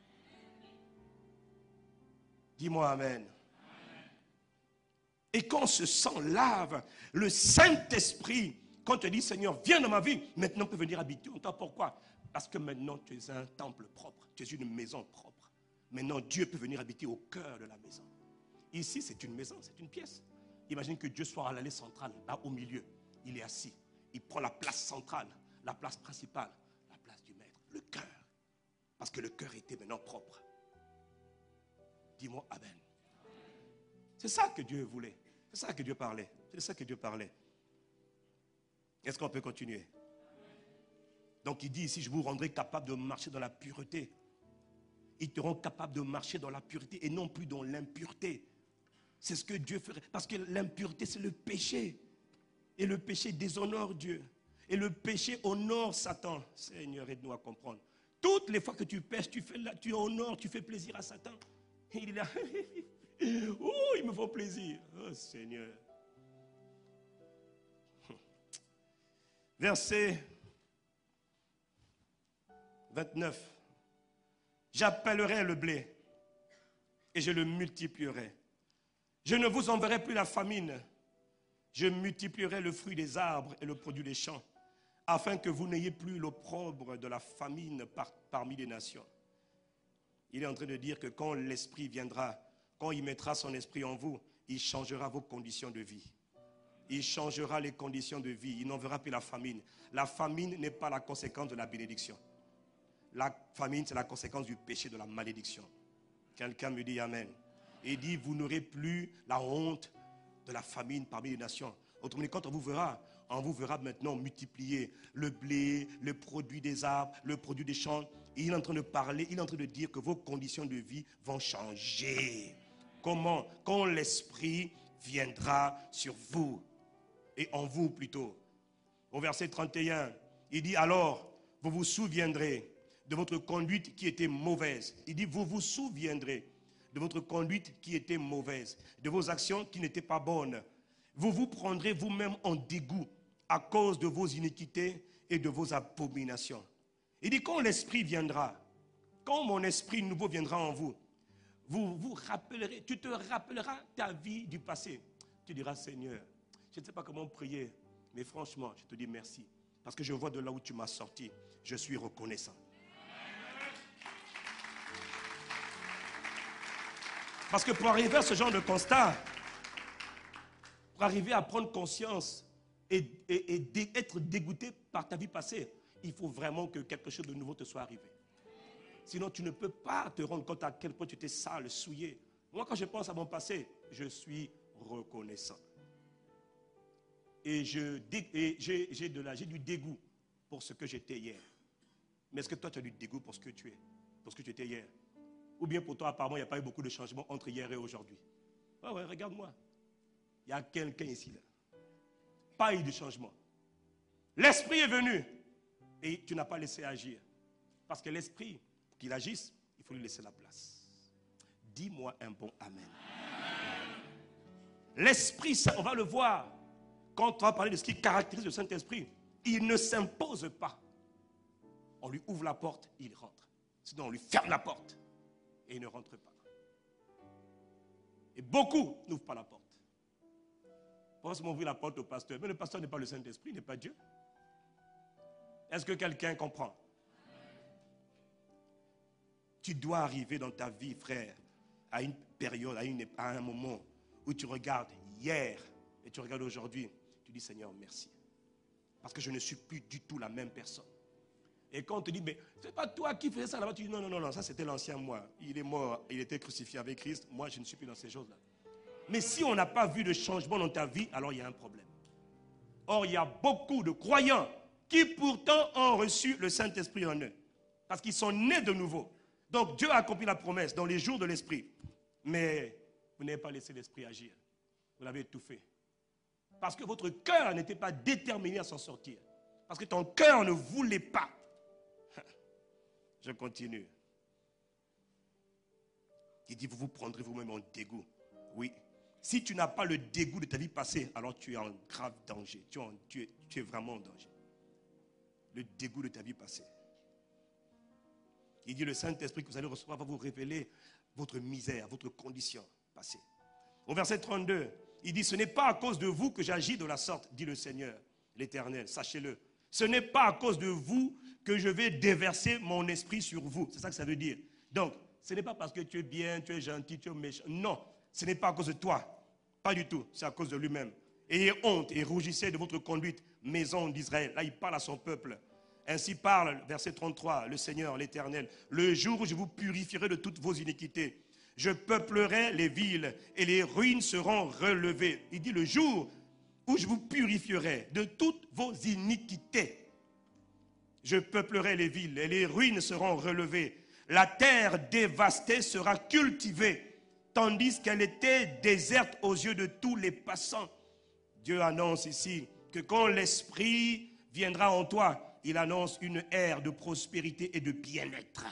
S1: Dis-moi Amen. Amen. Et quand ce sang lave, le Saint-Esprit, quand tu dis Seigneur, viens dans ma vie, maintenant peut venir habiter en toi. Pourquoi? Parce que maintenant tu es un temple propre, tu es une maison propre. Maintenant Dieu peut venir habiter au cœur de la maison. Ici c'est une maison, c'est une pièce. Imagine que Dieu soit à l'allée centrale, là au milieu. Il est assis, il prend la place centrale, la place principale, la place du maître, le cœur. Parce que le cœur était maintenant propre. Dis-moi Amen. C'est ça que Dieu voulait, c'est ça que Dieu parlait, c'est ça que Dieu parlait. Est-ce qu'on peut continuer? Donc il dit ici, je vous rendrai capable de marcher dans la pureté. Ils te rendront capable de marcher dans la pureté et non plus dans l'impureté. C'est ce que Dieu ferait. Parce que l'impureté, c'est le péché. Et le péché déshonore Dieu. Et le péché honore Satan. Seigneur, aide-nous à comprendre. Toutes les fois que tu pêches, tu, fais là, tu honores, tu fais plaisir à Satan. Et il est là. Oh, ils me font plaisir. Oh Seigneur. Verset vingt-neuf. J'appellerai le blé et je le multiplierai. Je ne vous enverrai plus la famine. Je multiplierai le fruit des arbres et le produit des champs, afin que vous n'ayez plus l'opprobre de la famine par, parmi les nations. Il est en train de dire que quand l'Esprit viendra, quand il mettra son esprit en vous, il changera vos conditions de vie. Il changera les conditions de vie. Il n'enverra plus la famine. La famine n'est pas la conséquence de la bénédiction. La famine, c'est la conséquence du péché, de la malédiction. Quelqu'un me dit Amen. Et il dit, vous n'aurez plus la honte de la famine parmi les nations. Autrement dit, quand on vous verra, on vous verra maintenant multiplier le blé, le produit des arbres, le produit des champs. Et il est en train de parler, il est en train de dire que vos conditions de vie vont changer. Comment? Quand l'Esprit viendra sur vous, et en vous plutôt. Au verset trente et un, il dit alors, vous vous souviendrez de votre conduite qui était mauvaise. Il dit, vous vous souviendrez de votre conduite qui était mauvaise, de vos actions qui n'étaient pas bonnes. Vous vous prendrez vous-même en dégoût à cause de vos iniquités et de vos abominations. Il dit, quand l'Esprit viendra, quand mon esprit nouveau viendra en vous, vous vous rappellerez, tu te rappelleras ta vie du passé. Tu diras, Seigneur, je ne sais pas comment prier, mais franchement, je te dis merci. Parce que je vois de là où tu m'as sorti, je suis reconnaissant. Parce que pour arriver à ce genre de constat, pour arriver à prendre conscience et, et, et dé, être dégoûté par ta vie passée, il faut vraiment que quelque chose de nouveau te soit arrivé. Sinon, tu ne peux pas te rendre compte à quel point tu étais sale, souillé. Moi, quand je pense à mon passé, je suis reconnaissant. Et j'ai du dégoût pour ce que j'étais hier. Mais est-ce que toi, tu as du dégoût pour ce que tu es, pour ce que tu étais hier? Ou bien pour toi, apparemment, il n'y a pas eu beaucoup de changements entre hier et aujourd'hui. Ouais, ouais, regarde-moi. Il y a quelqu'un ici, là. Pas eu de changement. L'Esprit est venu et tu n'as pas laissé agir. Parce que l'Esprit, pour qu'il agisse, il faut lui laisser la place. Dis-moi un bon Amen. L'Esprit, on va le voir. Quand on va parler de ce qui caractérise le Saint-Esprit, il ne s'impose pas. On lui ouvre la porte, il rentre. Sinon, on lui ferme la porte et il ne rentre pas. Et beaucoup n'ouvrent pas la porte. Pourquoi on ouvre la porte au pasteur? Mais le pasteur n'est pas le Saint-Esprit, n'est pas Dieu. Est-ce que quelqu'un comprend? Tu dois arriver dans ta vie, frère, à une période, à, une, à un moment où tu regardes hier et tu regardes aujourd'hui. Tu dis, Seigneur, merci. Parce que je ne suis plus du tout la même personne. Et quand on te dit, mais c'est pas toi qui faisais ça là-bas, tu dis, non, non, non, non, ça c'était l'ancien moi. Il est mort, il était crucifié avec Christ. Moi, je ne suis plus dans ces choses-là. Mais si on n'a pas vu de changement dans ta vie, alors il y a un problème. Or, il y a beaucoup de croyants qui pourtant ont reçu le Saint-Esprit en eux. Parce qu'ils sont nés de nouveau. Donc, Dieu a accompli la promesse dans les jours de l'Esprit. Mais vous n'avez pas laissé l'Esprit agir. Vous l'avez étouffé. Parce que votre cœur n'était pas déterminé à s'en sortir. Parce que ton cœur ne voulait pas. Je continue. Il dit, vous vous prendrez vous-même en dégoût. Oui. Si tu n'as pas le dégoût de ta vie passée, alors tu es en grave danger. Tu es, en, tu es, tu es vraiment en danger. Le dégoût de ta vie passée. Il dit, le Saint-Esprit que vous allez recevoir va vous révéler votre misère, votre condition passée. Au verset trente-deux, il dit, ce n'est pas à cause de vous que j'agis de la sorte, dit le Seigneur, l'Éternel, sachez-le. Ce n'est pas à cause de vous que je vais déverser mon esprit sur vous. C'est ça que ça veut dire. Donc, ce n'est pas parce que tu es bien, tu es gentil, tu es méchant. Non, ce n'est pas à cause de toi. Pas du tout, c'est à cause de lui-même. Ayez honte et rougissez de votre conduite, maison d'Israël. Là, il parle à son peuple. Ainsi parle, verset trente-trois, le Seigneur, l'Éternel. Le jour où je vous purifierai de toutes vos iniquités, je peuplerai les villes et les ruines seront relevées. Il dit le jour où je vous purifierai de toutes vos iniquités. Je peuplerai les villes et les ruines seront relevées. La terre dévastée sera cultivée, tandis qu'elle était déserte aux yeux de tous les passants. Dieu annonce ici que quand l'Esprit viendra en toi, il annonce une ère de prospérité et de bien-être.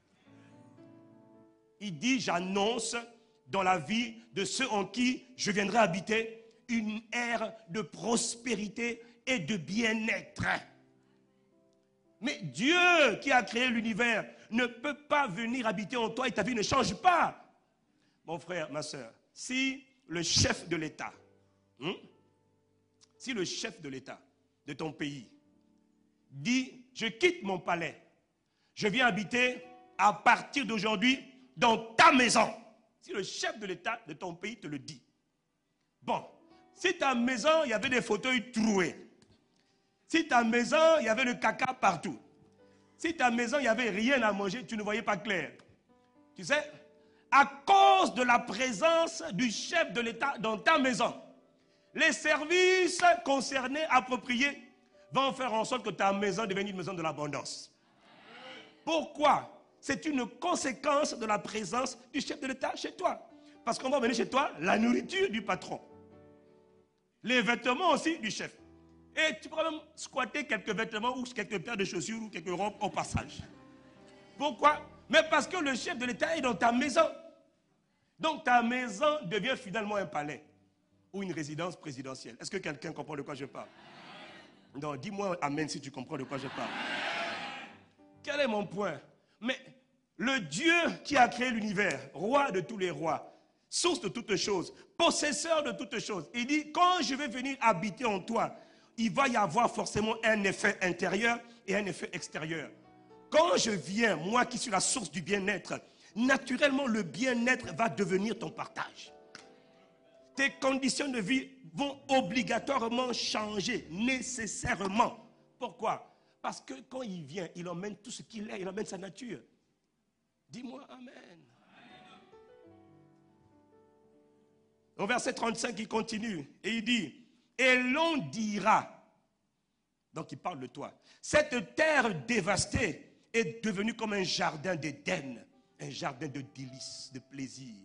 S1: Il dit, j'annonce dans la vie de ceux en qui je viendrai habiter une ère de prospérité et de bien-être. Mais Dieu qui a créé l'univers ne peut pas venir habiter en toi et ta vie ne change pas. Mon frère, ma soeur, si le chef de l'État, hein, si le chef de l'État de ton pays dit, je quitte mon palais, je viens habiter à partir d'aujourd'hui dans ta maison. Si le chef de l'État de ton pays te le dit. Bon, si ta maison, il y avait des fauteuils troués. Si ta maison, il y avait le caca partout. Si ta maison, il n'y avait rien à manger, tu ne voyais pas clair. Tu sais, à cause de la présence du chef de l'État dans ta maison, les services concernés, appropriés, vont faire en sorte que ta maison devienne une maison de l'abondance. Pourquoi? C'est une conséquence de la présence du chef de l'État chez toi. Parce qu'on va venir chez toi, la nourriture du patron. Les vêtements aussi du chef. Et tu pourras même squatter quelques vêtements ou quelques paires de chaussures ou quelques robes au passage. Pourquoi? Mais parce que le chef de l'État est dans ta maison. Donc ta maison devient finalement un palais ou une résidence présidentielle. Est-ce que quelqu'un comprend de quoi je parle? Non, dis-moi amen si tu comprends de quoi je parle. Quel est mon point? Mais le Dieu qui a créé l'univers, roi de tous les rois, source de toutes choses, possesseur de toutes choses, il dit, quand je vais venir habiter en toi, il va y avoir forcément un effet intérieur et un effet extérieur. Quand je viens, moi qui suis la source du bien-être, naturellement le bien-être va devenir ton partage. Tes conditions de vie vont obligatoirement changer, nécessairement. Pourquoi? Parce que quand il vient, il emmène tout ce qu'il est, il emmène sa nature. Dis-moi amen. Au verset trente-cinq, il continue et il dit, et l'on dira, donc il parle de toi, cette terre dévastée est devenue comme un jardin d'Éden, un jardin de délices, de plaisir.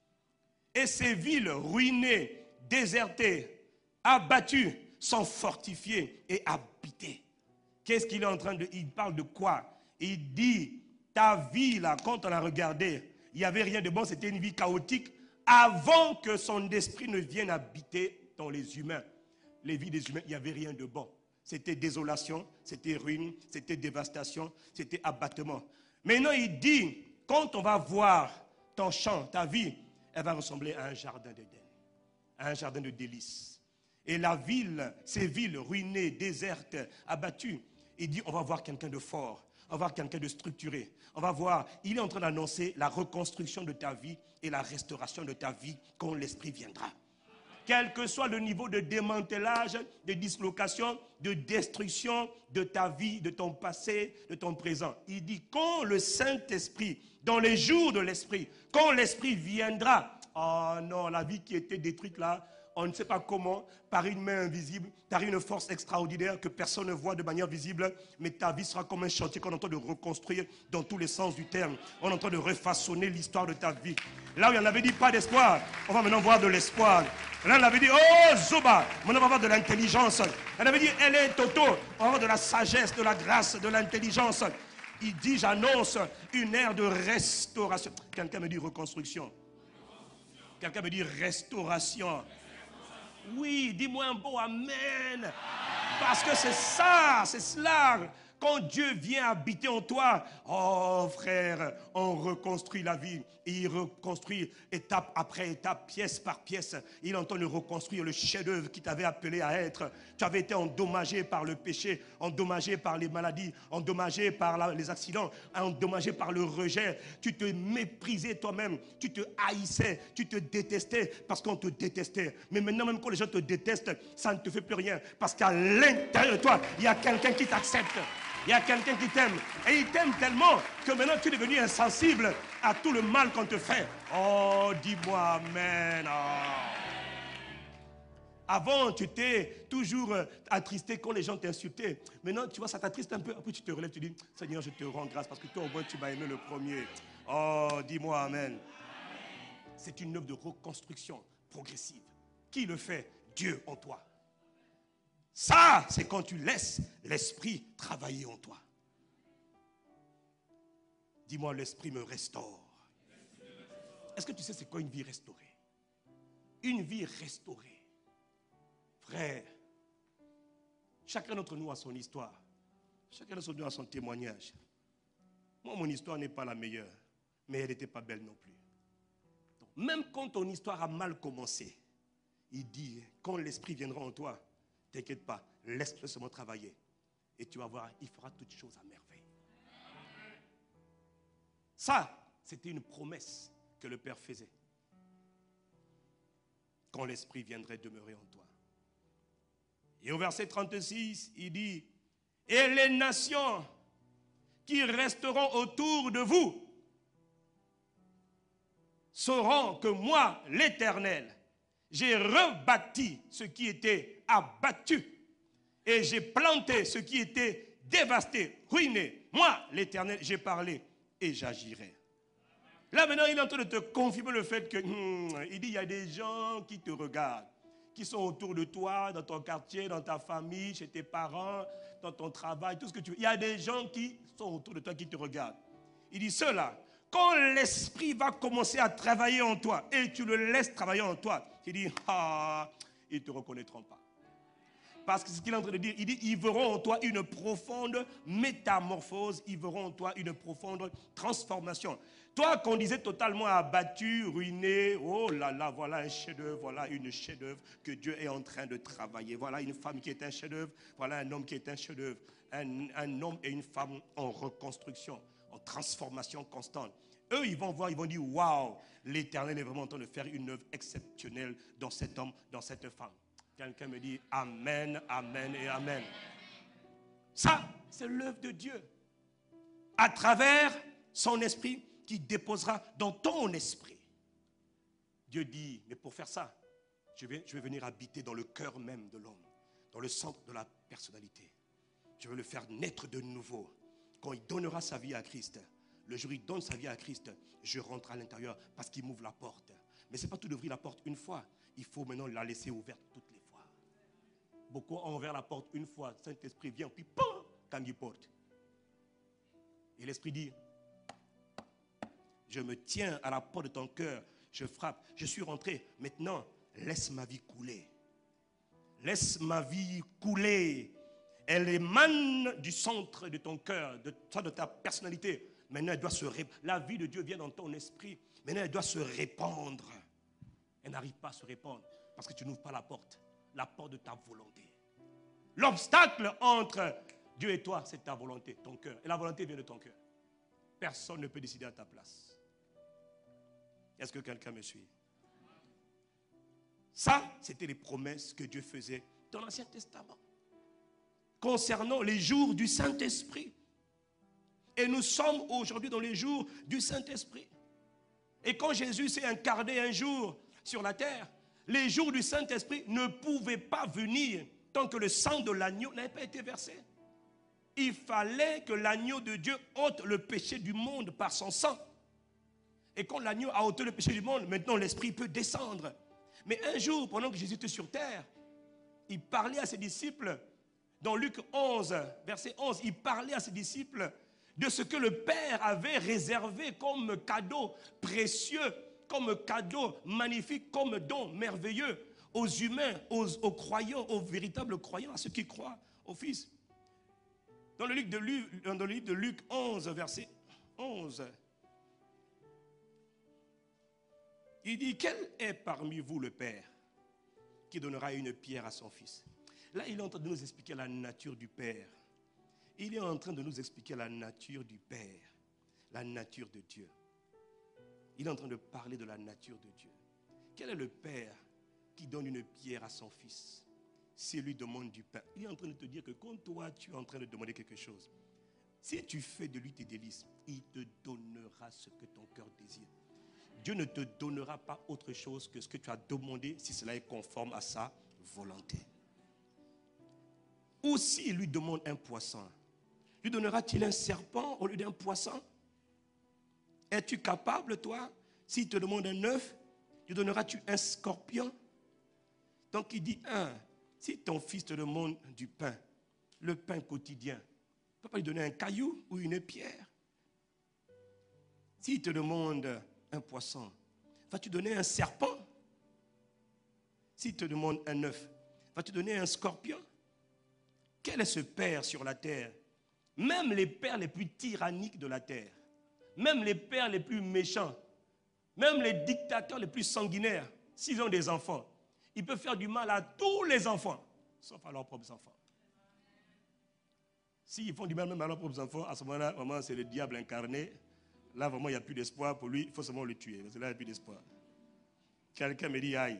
S1: Et ces villes ruinées, désertées, abattues, sont fortifiées et habitées. Qu'est-ce qu'il est en train de... Il parle de quoi? Il dit, ta vie là, quand on l'a regardée, il n'y avait rien de bon, c'était une vie chaotique, avant que son esprit ne vienne habiter dans les humains. Les vies des humains, il n'y avait rien de bon. C'était désolation, c'était ruine, c'était dévastation, c'était abattement. Maintenant, il dit, quand on va voir ton champ, ta vie, elle va ressembler à un jardin d'Éden, à un jardin de délices. Et la ville, ces villes ruinées, désertes, abattues, il dit, on va voir quelqu'un de fort, on va voir quelqu'un de structuré. On va voir, il est en train d'annoncer la reconstruction de ta vie et la restauration de ta vie quand l'esprit viendra. Quel que soit le niveau de démantelage, de dislocation, de destruction de ta vie, de ton passé, de ton présent. Il dit, quand le Saint-Esprit, dans les jours de l'Esprit, quand l'Esprit viendra, oh non, la vie qui était détruite là, on ne sait pas comment, par une main invisible, par une force extraordinaire que personne ne voit de manière visible, mais ta vie sera comme un chantier qu'on est en train de reconstruire dans tous les sens du terme. On est en train de refaçonner l'histoire de ta vie. Là où il y en avait dit pas d'espoir, on va maintenant voir de l'espoir. Là, on avait dit, oh, Zoba, maintenant on va voir de l'intelligence. On avait dit, elle est Toto, on va voir de la sagesse, de la grâce, de l'intelligence. Il dit, j'annonce une ère de restauration. Quelqu'un me dit reconstruction. Quelqu'un me dit restauration. Oui, dis-moi un beau amen. Parce que c'est ça, c'est cela. Quand Dieu vient habiter en toi, oh frère, on reconstruit la vie. Et il reconstruit étape après étape, pièce par pièce. Il entend de reconstruire le chef-d'œuvre qui t'avait appelé à être. Tu avais été endommagé par le péché, endommagé par les maladies, endommagé par la, les accidents, endommagé par le rejet. Tu te méprisais toi-même, tu te haïssais, tu te détestais parce qu'on te détestait. Mais maintenant même quand les gens te détestent, ça ne te fait plus rien. Parce qu'à l'intérieur de toi, il y a quelqu'un qui t'accepte. Il y a quelqu'un qui t'aime. Et il t'aime tellement que maintenant tu es devenu insensible à tout le mal qu'on te fait. Oh, dis-moi amen. Oh. Avant, tu étais toujours attristé quand les gens t'insultaient. Maintenant, tu vois, ça t'attriste un peu. Après, tu te relèves, tu dis, Seigneur, je te rends grâce parce que toi, au moins, tu m'as aimé le premier. Oh, dis-moi amen. C'est une œuvre de reconstruction progressive. Qui le fait? Dieu en toi. Ça, c'est quand tu laisses l'esprit travailler en toi. Dis-moi, l'esprit me restaure. Est-ce que tu sais c'est quoi une vie restaurée? Une vie restaurée. Frère, chacun d'entre nous a son histoire. Chacun d'entre nous a son témoignage. Moi, mon histoire n'est pas la meilleure, mais elle n'était pas belle non plus. Donc, même quand ton histoire a mal commencé, il dit, quand l'esprit viendra en toi, t'inquiète pas, laisse-le seulement travailler. Et tu vas voir, il fera toutes choses à merveille. Ça, c'était une promesse que le Père faisait. Quand l'Esprit viendrait demeurer en toi. Et au verset trente-six, il dit, et les nations qui resteront autour de vous sauront que moi, l'Éternel, j'ai rebâti ce qui était abattu et j'ai planté ce qui était dévasté, ruiné. Moi, l'Éternel, j'ai parlé et j'agirai. Là maintenant, il est en train de te confirmer le fait que, hmm, il dit, il y a des gens qui te regardent, qui sont autour de toi, dans ton quartier, dans ta famille, chez tes parents, dans ton travail, tout ce que tu veux. Il y a des gens qui sont autour de toi, qui te regardent. Il dit, ceux-là, quand l'esprit va commencer à travailler en toi, et tu le laisses travailler en toi, il dit, ah, ils ne te reconnaîtront pas. Parce que ce qu'il est en train de dire, il dit, ils verront en toi une profonde métamorphose, ils verront en toi une profonde transformation. Toi qu'on disait totalement abattu, ruiné, oh là là, voilà un chef-d'œuvre, voilà une chef-d'œuvre que Dieu est en train de travailler. Voilà une femme qui est un chef-d'œuvre, voilà un homme qui est un chef-d'œuvre. Un, un homme et une femme en reconstruction, en transformation constante. Eux, ils vont voir, ils vont dire, waouh, l'Éternel est vraiment en train de faire une œuvre exceptionnelle dans cet homme, dans cette femme. Quelqu'un me dit amen, amen et amen. Ça, c'est l'œuvre de Dieu. À travers son esprit qui déposera dans ton esprit. Dieu dit, mais pour faire ça, je vais, je vais venir habiter dans le cœur même de l'homme, dans le centre de la personnalité. Je vais le faire naître de nouveau. Quand il donnera sa vie à Christ, le jour où il donne sa vie à Christ, je rentre à l'intérieur parce qu'il m'ouvre la porte. Mais ce n'est pas tout d'ouvrir la porte une fois. Il faut maintenant la laisser ouverte toutes les fois. Beaucoup ont ouvert la porte une fois. Saint-Esprit vient, puis pam, quand il porte. Et l'Esprit dit, je me tiens à la porte de ton cœur, je frappe, je suis rentré. Maintenant, laisse ma vie couler. Laisse ma vie couler. Elle émane du centre de ton cœur, de, de ta personnalité. Maintenant, elle doit se répandre. La vie de Dieu vient dans ton esprit. Maintenant, elle doit se répandre. Elle n'arrive pas à se répandre parce que tu n'ouvres pas la porte. La porte de ta volonté. L'obstacle entre Dieu et toi, c'est ta volonté, ton cœur. Et la volonté vient de ton cœur. Personne ne peut décider à ta place. Est-ce que quelqu'un me suit? Ça, c'était les promesses que Dieu faisait dans l'Ancien Testament. Concernant les jours du Saint-Esprit. Et nous sommes aujourd'hui dans les jours du Saint-Esprit. Et quand Jésus s'est incarné un jour sur la terre, les jours du Saint-Esprit ne pouvaient pas venir tant que le sang de l'agneau n'avait pas été versé. Il fallait que l'agneau de Dieu ôte le péché du monde par son sang. Et quand l'agneau a ôté le péché du monde, maintenant l'Esprit peut descendre. Mais un jour, pendant que Jésus était sur terre, il parlait à ses disciples, dans Luc onze, verset onze, il parlait à ses disciples de ce que le Père avait réservé comme cadeau précieux, comme cadeau magnifique, comme don merveilleux aux humains, aux, aux croyants, aux véritables croyants, à ceux qui croient au Fils. Dans le livre de Luc, dans le livre de Luc onze, verset onze, il dit, quel est parmi vous le Père qui donnera une pierre à son fils? Là, il est en train de nous expliquer la nature du Père. Il est en train de nous expliquer la nature du Père, la nature de Dieu. Il est en train de parler de la nature de Dieu. Quel est le Père qui donne une pierre à son fils s'il lui demande du pain? Il est en train de te dire que quand toi, tu es en train de demander quelque chose, si tu fais de lui tes délices, il te donnera ce que ton cœur désire. Dieu ne te donnera pas autre chose que ce que tu as demandé si cela est conforme à sa volonté. Ou s'il lui demande un poisson, lui donnera-t-il un serpent au lieu d'un poisson? Es-tu capable, toi, s'il te demande un œuf, lui donneras-tu un scorpion? Donc il dit, un, si ton fils te demande du pain, le pain quotidien, tu ne peux pas lui donner un caillou ou une pierre. S'il te demande un poisson, vas-tu donner un serpent? S'il te demande un œuf, vas-tu donner un scorpion? Quel est ce père sur la terre? Même les pères les plus tyranniques de la terre, même les pères les plus méchants, même les dictateurs les plus sanguinaires, s'ils ont des enfants, ils peuvent faire du mal à tous les enfants, sauf à leurs propres enfants. S'ils font du mal même à leurs propres enfants, à ce moment-là, vraiment, c'est le diable incarné. Là, vraiment, il n'y a plus d'espoir pour lui. Il faut seulement le tuer, parce que là, il n'y a plus d'espoir. Quelqu'un me dit aïe.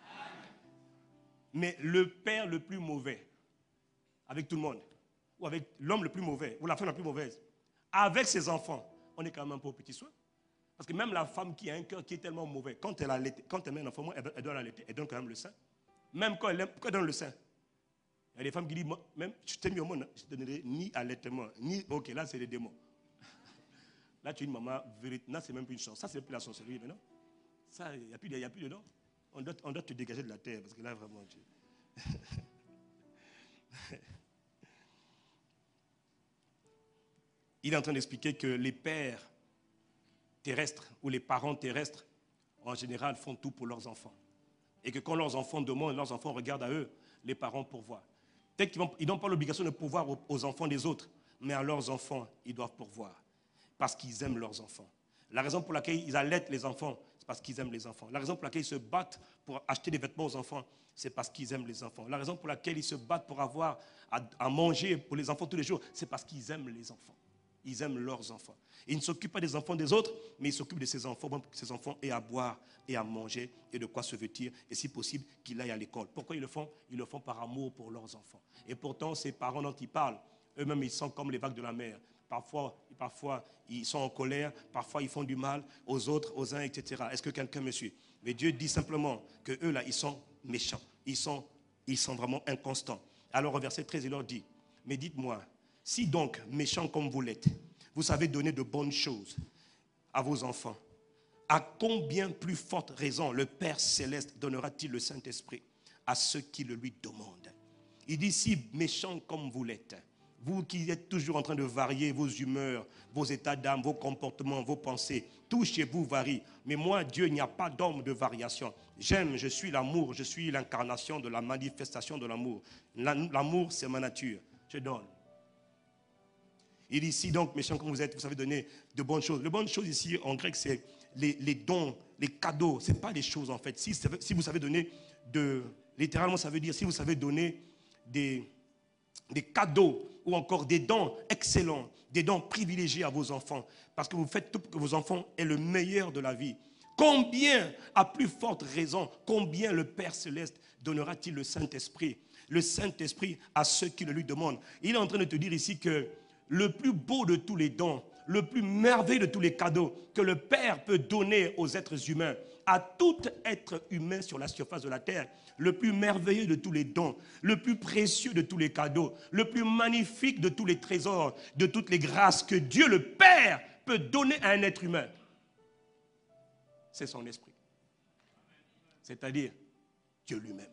S1: Mais le père le plus mauvais, avec tout le monde, ou avec l'homme le plus mauvais, ou la femme la plus mauvaise, avec ses enfants, on est quand même pas au petit soin. Parce que même la femme qui a un cœur qui est tellement mauvais, quand elle, a quand elle met un enfant, elle, elle doit l'allaiter, elle donne quand même le sein. Même quand elle, quand elle donne le sein. Il y a des femmes qui disent, même je t'ai mis au monde, je ne te donnerai ni allaitement, ni, ok, là c'est les démons. Là, tu es une maman véritable. Là, c'est même plus une chance. Ça, c'est plus la sorcellerie maintenant. Ça, il n'y a plus, y a plus dedans. On doit, on doit te dégager de la terre parce que là, vraiment, tu... Il est en train d'expliquer que les pères terrestres ou les parents terrestres, en général, font tout pour leurs enfants. Et que quand leurs enfants demandent, leurs enfants regardent à eux, les parents pourvoient. Peut-être qu'ils n'ont pas l'obligation de pourvoir aux enfants des autres, mais à leurs enfants, ils doivent pourvoir. Parce qu'ils aiment leurs enfants. La raison pour laquelle ils allaitent les enfants, c'est parce qu'ils aiment les enfants. La raison pour laquelle ils se battent pour acheter des vêtements aux enfants, c'est parce qu'ils aiment les enfants. La raison pour laquelle ils se battent pour avoir à, à manger pour les enfants tous les jours, c'est parce qu'ils aiment les enfants. Ils aiment leurs enfants. Ils ne s'occupent pas des enfants des autres, mais ils s'occupent de ses enfants, pour que ses enfants aient à boire et à manger et de quoi se vêtir, et si possible, qu'il aille à l'école. Pourquoi ils le font? Ils le font par amour pour leurs enfants. Et pourtant, ces parents dont ils parlent, eux-mêmes, ils sont comme les vagues de la mer. Parfois, parfois, ils sont en colère, parfois, ils font du mal aux autres, aux uns, et cetera. Est-ce que quelqu'un me suit? Mais Dieu dit simplement que eux là, ils sont méchants. Ils sont, ils sont vraiment inconstants. Alors, au verset treize, il leur dit, mais dites-moi, si donc, méchants comme vous l'êtes, vous savez donner de bonnes choses à vos enfants, à combien plus forte raison le Père Céleste donnera-t-il le Saint-Esprit à ceux qui le lui demandent? Il dit, si méchants comme vous l'êtes, vous qui êtes toujours en train de varier vos humeurs, vos états d'âme, vos comportements, vos pensées, tout chez vous varie. Mais moi, Dieu, il n'y a pas d'homme de variation. J'aime, je suis l'amour, je suis l'incarnation de la manifestation de l'amour. L'amour, c'est ma nature. Je donne. Il dit ici donc, méchants comme vous êtes, vous savez donner de bonnes choses. Les bonnes choses ici, en grec, c'est les, les dons, les cadeaux. Ce n'est pas des choses en fait. Si, si vous savez donner, de, littéralement ça veut dire, si vous savez donner des, des cadeaux ou encore des dons excellents, des dons privilégiés à vos enfants, parce que vous faites tout pour que vos enfants aient le meilleur de la vie. Combien, à plus forte raison, combien le Père Céleste donnera-t-il le Saint-Esprit, le Saint-Esprit à ceux qui le lui demandent? Il est en train de te dire ici que le plus beau de tous les dons, le plus merveilleux de tous les cadeaux que le Père peut donner aux êtres humains, à tout être humain sur la surface de la terre, le plus merveilleux de tous les dons, le plus précieux de tous les cadeaux, le plus magnifique de tous les trésors, de toutes les grâces que Dieu le Père peut donner à un être humain, c'est son esprit. C'est-à-dire Dieu lui-même.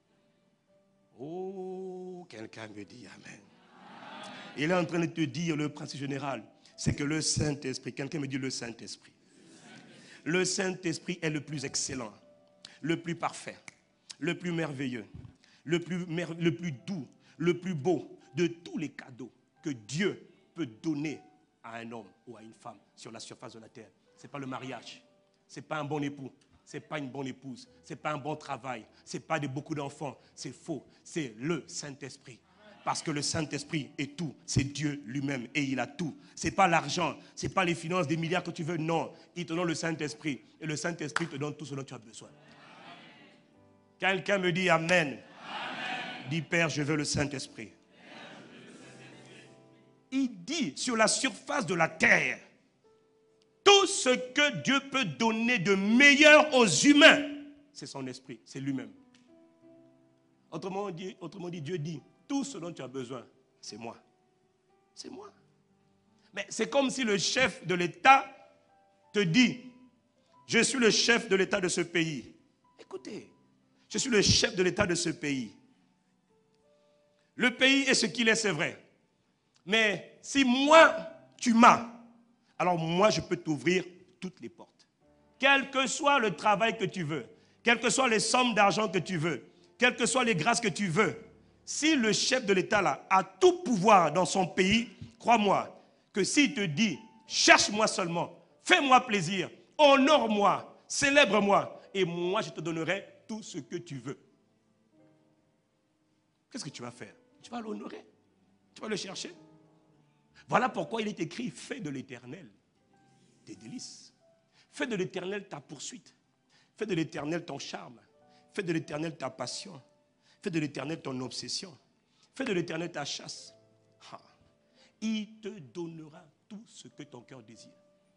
S1: Oh, quelqu'un me dit Amen. Il est en train de te dire le principe général, c'est que le Saint-Esprit, quelqu'un me dit le Saint-Esprit. Le Saint-Esprit est le plus excellent, le plus parfait, le plus merveilleux, le plus, mer- le plus doux, le plus beau de tous les cadeaux que Dieu peut donner à un homme ou à une femme sur la surface de la terre. Ce n'est pas le mariage, ce n'est pas un bon époux, ce n'est pas une bonne épouse, ce n'est pas un bon travail, ce n'est pas de beaucoup d'enfants, c'est faux, c'est le Saint-Esprit. Parce que le Saint-Esprit est tout, c'est Dieu lui-même et il a tout. Ce n'est pas l'argent, ce n'est pas les finances, des milliards que tu veux, non. Il te donne le Saint-Esprit et le Saint-Esprit te donne tout ce dont tu as besoin. Quelqu'un me dit Amen. Amen. Dis Père, je veux le Saint-Esprit. Il dit sur la surface de la terre, tout ce que Dieu peut donner de meilleur aux humains, c'est son esprit, c'est lui-même. Autrement dit, autrement dit, Dieu dit, tout ce dont tu as besoin, c'est moi. C'est moi. Mais c'est comme si le chef de l'État te dit, je suis le chef de l'État de ce pays. Écoutez, je suis le chef de l'État de ce pays. Le pays est ce qu'il est, c'est vrai. Mais si moi, tu m'as, alors moi, je peux t'ouvrir toutes les portes. Quel que soit le travail que tu veux, quelles que soient les sommes d'argent que tu veux, quelles que soient les grâces que tu veux, si le chef de l'État là a tout pouvoir dans son pays, crois-moi que s'il te dit, cherche-moi seulement, fais-moi plaisir, honore-moi, célèbre-moi, et moi je te donnerai tout ce que tu veux. Qu'est-ce que tu vas faire? Tu vas l'honorer, tu vas le chercher. Voilà pourquoi il est écrit, fais de l'Éternel tes délices. Fais de l'Éternel ta poursuite. Fais de l'Éternel ton charme. Fais de l'Éternel ta passion. Fais de l'Éternel ton obsession. Fais de l'Éternel ta chasse. Ah. Il te donnera tout ce que ton cœur désire.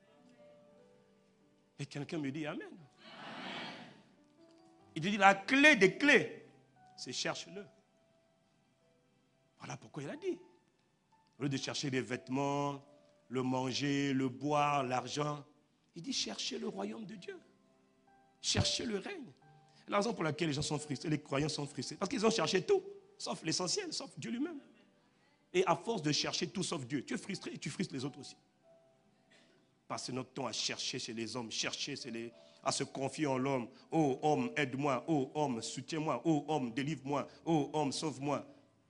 S1: Et quelqu'un me dit Amen. Amen. Il te dit la clé des clés, c'est cherche-le. Voilà pourquoi il a dit. Au lieu de chercher des vêtements, le manger, le boire, l'argent. Il dit cherchez le royaume de Dieu. Cherchez le règne. La raison pour laquelle les gens sont frustrés, les croyants sont frustrés, parce qu'ils ont cherché tout, sauf l'essentiel, sauf Dieu lui-même. Et à force de chercher tout sauf Dieu, tu es frustré et tu frustres les autres aussi. Passer notre temps à chercher chez les hommes, chercher chez les, à se confier en l'homme. Oh homme, aide-moi. Oh homme, soutiens-moi. Oh homme, délivre-moi. Oh homme, sauve-moi.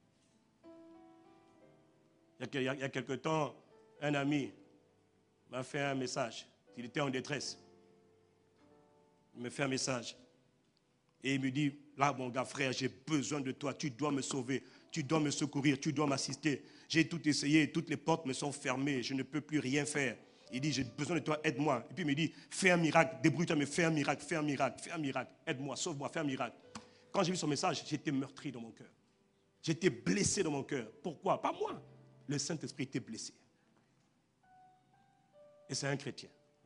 S1: Il y a, il y a quelque temps, un ami m'a fait un message. Il était en détresse. Il me fait un message. Et il me dit, là mon gars, frère, j'ai besoin de toi. Tu dois me sauver. Tu dois me secourir. Tu dois m'assister. J'ai tout essayé. Toutes les portes me sont fermées. Je ne peux plus rien faire. Il dit, j'ai besoin de toi, aide-moi. Et puis il me dit, fais un miracle, débrouille-toi, mais fais un miracle, fais un miracle, fais un miracle, aide-moi, sauve-moi, fais un miracle. Quand j'ai vu son message, j'étais meurtri dans mon cœur. J'étais blessé dans mon cœur. Pourquoi? Pas moi. Le Saint-Esprit était blessé. Et c'est un chrétien.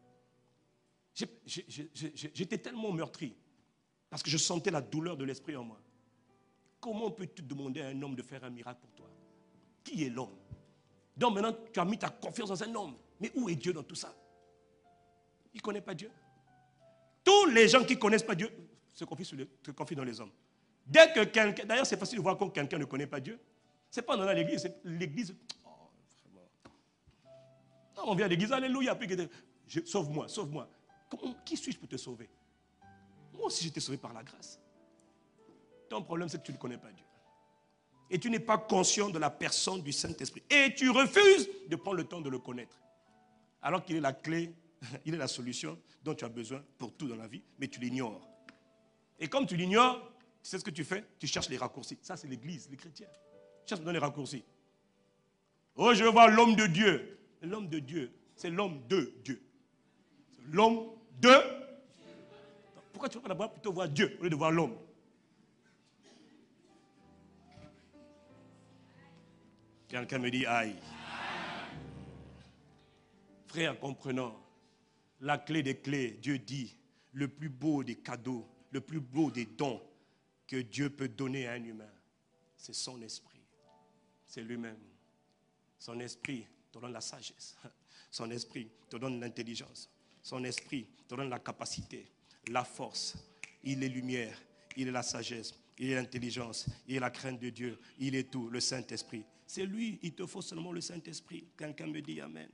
S1: J'étais tellement meurtri parce que je sentais la douleur de l'esprit en moi. Comment peux-tu demander à un homme de faire un miracle pour toi? Qui est l'homme? Donc maintenant, tu as mis ta confiance dans un homme. Mais où est Dieu dans tout ça? Il ne connaît pas Dieu. Tous les gens qui ne connaissent pas Dieu se confient, sur les, se confient dans les hommes. Dès que quelqu'un... D'ailleurs, c'est facile de voir quand quelqu'un ne connaît pas Dieu. Ce n'est pas dans l'église, c'est l'église... Oh, non, on vient à l'église, alléluia. Puis, je, sauve-moi, sauve-moi. Comment, qui suis-je pour te sauver? Moi aussi, j'étais sauvé par la grâce. Ton problème, c'est que tu ne connais pas Dieu. Et tu n'es pas conscient de la personne du Saint-Esprit. Et tu refuses de prendre le temps de le connaître. Alors qu'il est la clé, il est la solution dont tu as besoin pour tout dans la vie, mais tu l'ignores. Et comme tu l'ignores, tu sais ce que tu fais? Tu cherches les raccourcis. Ça, c'est l'église, les chrétiens. Tu cherches dans les raccourcis. Oh, je veux voir l'homme de Dieu. L'homme de Dieu, c'est l'homme de Dieu. L'homme de... Pourquoi tu ne veux pas d'abord plutôt voir Dieu au lieu de voir l'homme? Quelqu'un me dit, aïe. Frère, comprenant, la clé des clés, Dieu dit, le plus beau des cadeaux, le plus beau des dons que Dieu peut donner à un humain, c'est son esprit. C'est lui-même. Son esprit te donne la sagesse. Son esprit te donne l'intelligence. Son esprit te donne la capacité, la force. Il est lumière, il est la sagesse, il est l'intelligence, il est la crainte de Dieu, il est tout, le Saint-Esprit. C'est lui, il te faut seulement le Saint-Esprit. Quelqu'un me dit Amen.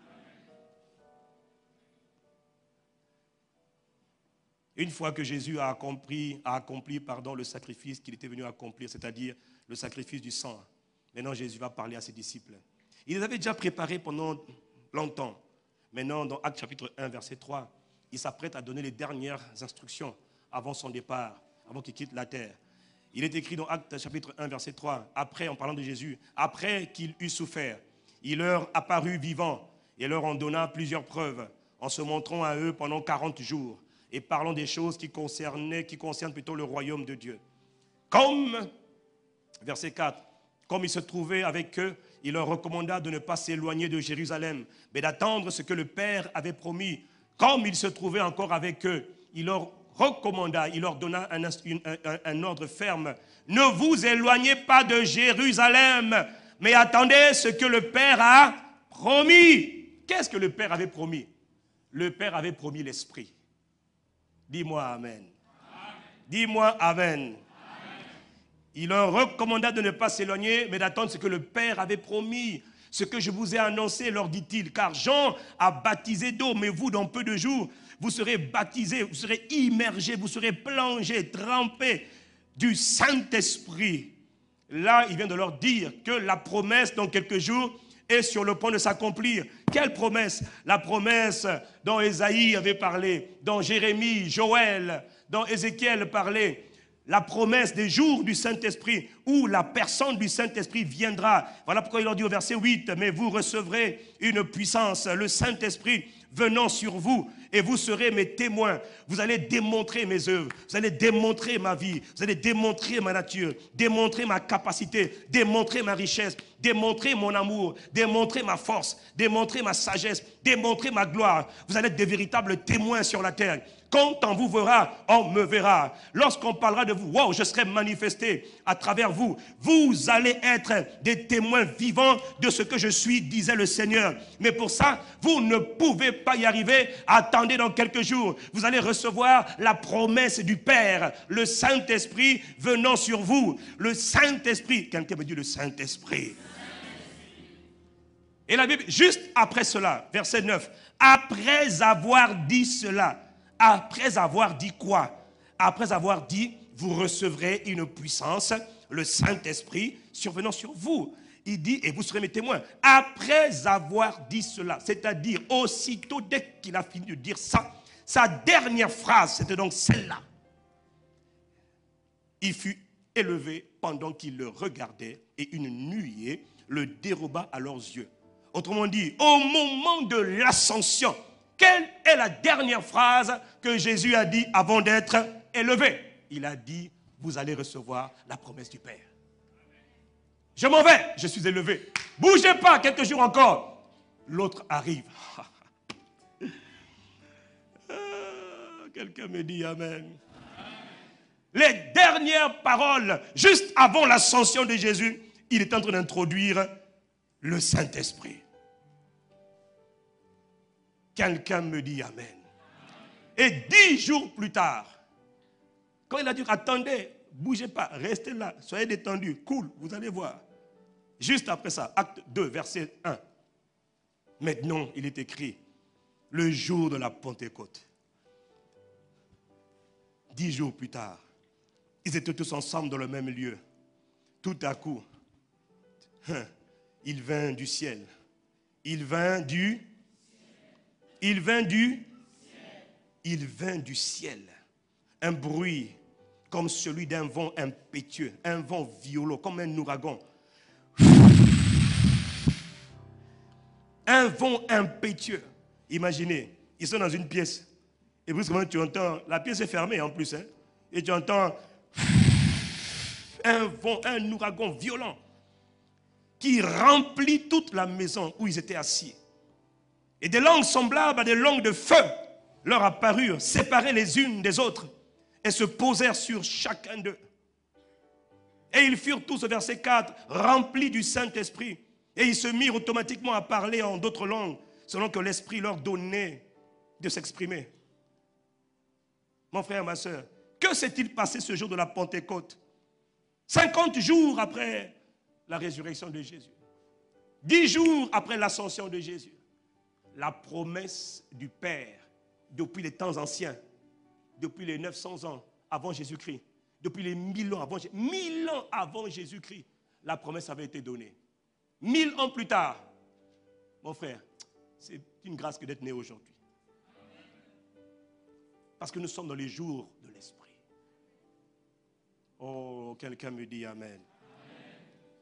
S1: Une fois que Jésus a accompli, a accompli pardon, le sacrifice qu'il était venu accomplir, c'est-à-dire le sacrifice du sang, maintenant Jésus va parler à ses disciples. Il les avait déjà préparés pendant longtemps. Maintenant, dans Actes chapitre un, verset trois, il s'apprête à donner les dernières instructions avant son départ, avant qu'il quitte la terre. Il est écrit dans Actes chapitre un, verset trois, après, en parlant de Jésus, après qu'il eut souffert, il leur apparut vivant et leur en donna plusieurs preuves, en se montrant à eux pendant quarante jours et parlant des choses qui concernaient, qui concernent plutôt le royaume de Dieu. Comme, verset quatre, comme il se trouvait avec eux, il leur recommanda de ne pas s'éloigner de Jérusalem, mais d'attendre ce que le Père avait promis. Comme il se trouvait encore avec eux, il leur recommanda, il leur donna un, un, un, un ordre ferme. Ne vous éloignez pas de Jérusalem, mais attendez ce que le Père a promis. Qu'est-ce que le Père avait promis? Le Père avait promis l'Esprit. Dis-moi Amen. Amen. Dis-moi Amen. Amen. Il leur recommanda de ne pas s'éloigner, mais d'attendre ce que le Père avait promis. Ce que je vous ai annoncé, leur dit-il, car Jean a baptisé d'eau, mais vous, dans peu de jours, vous serez baptisés, vous serez immergés, vous serez plongés, trempés du Saint-Esprit. Là, il vient de leur dire que la promesse dans quelques jours est sur le point de s'accomplir. Quelle promesse? La promesse dont Ésaïe avait parlé, dont Jérémie, Joël, dont Ézéchiel parlait. La promesse des jours du Saint-Esprit où la personne du Saint-Esprit viendra. Voilà pourquoi il leur dit au verset huit, mais vous recevrez une puissance. Le Saint-Esprit venant sur vous et vous serez mes témoins. Vous allez démontrer mes œuvres, vous allez démontrer ma vie, vous allez démontrer ma nature, démontrer ma capacité, démontrer ma richesse, démontrer mon amour, démontrer ma force, démontrer ma sagesse, démontrer ma gloire. Vous allez être des véritables témoins sur la terre. Quand on vous verra, on me verra. Lorsqu'on parlera de vous, wow, je serai manifesté à travers vous. Vous allez être des témoins vivants de ce que je suis, disait le Seigneur. Mais pour ça, vous ne pouvez pas y arriver. Attendez dans quelques jours. Vous allez recevoir la promesse du Père, le Saint-Esprit venant sur vous. Le Saint-Esprit. Quelqu'un me dit le Saint-Esprit. Et la Bible, juste après cela, verset neuf, après avoir dit cela, après avoir dit quoi? Après avoir dit, vous recevrez une puissance, le Saint-Esprit survenant sur vous. Il dit, et vous serez mes témoins. Après avoir dit cela, c'est-à-dire aussitôt dès qu'il a fini de dire ça, sa dernière phrase, c'était donc celle-là. Il fut élevé pendant qu'il le regardait et une nuée le déroba à leurs yeux. Autrement dit, au moment de l'ascension, quelle est la dernière phrase que Jésus a dit avant d'être élevé? Il a dit, vous allez recevoir la promesse du Père. Je m'en vais, je suis élevé. Bougez pas, quelques jours encore. L'autre arrive. Quelqu'un me dit amen. Les dernières paroles, juste avant l'ascension de Jésus, il est en train d'introduire le Saint-Esprit. Quelqu'un me dit amen. Et dix jours plus tard, quand il a dit, attendez, bougez pas, restez là, soyez détendus, cool, vous allez voir. Juste après ça, acte deux, verset un. Maintenant, il est écrit, le jour de la Pentecôte. Dix jours plus tard, ils étaient tous ensemble dans le même lieu. Tout à coup, il vint du ciel. Il vint du Il vint du Il vint du ciel. Un bruit comme celui d'un vent impétueux, un vent violent, comme un ouragan. Un vent impétueux. Imaginez, ils sont dans une pièce. Et brusquement, tu entends, la pièce est fermée en plus, hein, et tu entends un vent, un ouragan violent qui remplit toute la maison où ils étaient assis. Et des langues semblables à des langues de feu leur apparurent, séparées les unes des autres, et se posèrent sur chacun d'eux. Et ils furent tous, au verset quatre, remplis du Saint-Esprit. Et ils se mirent automatiquement à parler en d'autres langues, selon que l'Esprit leur donnait de s'exprimer. Mon frère, ma soeur, que s'est-il passé ce jour de la Pentecôte? cinquante jours après la résurrection de Jésus. dix jours après l'ascension de Jésus. La promesse du Père, depuis les temps anciens, depuis les neuf cents ans avant Jésus-Christ, depuis les mille ans avant, mille ans avant Jésus-Christ, la promesse avait été donnée. Mille ans plus tard, mon frère, c'est une grâce que d'être né aujourd'hui. Parce que nous sommes dans les jours de l'Esprit. Oh, quelqu'un me dit amen. Amen.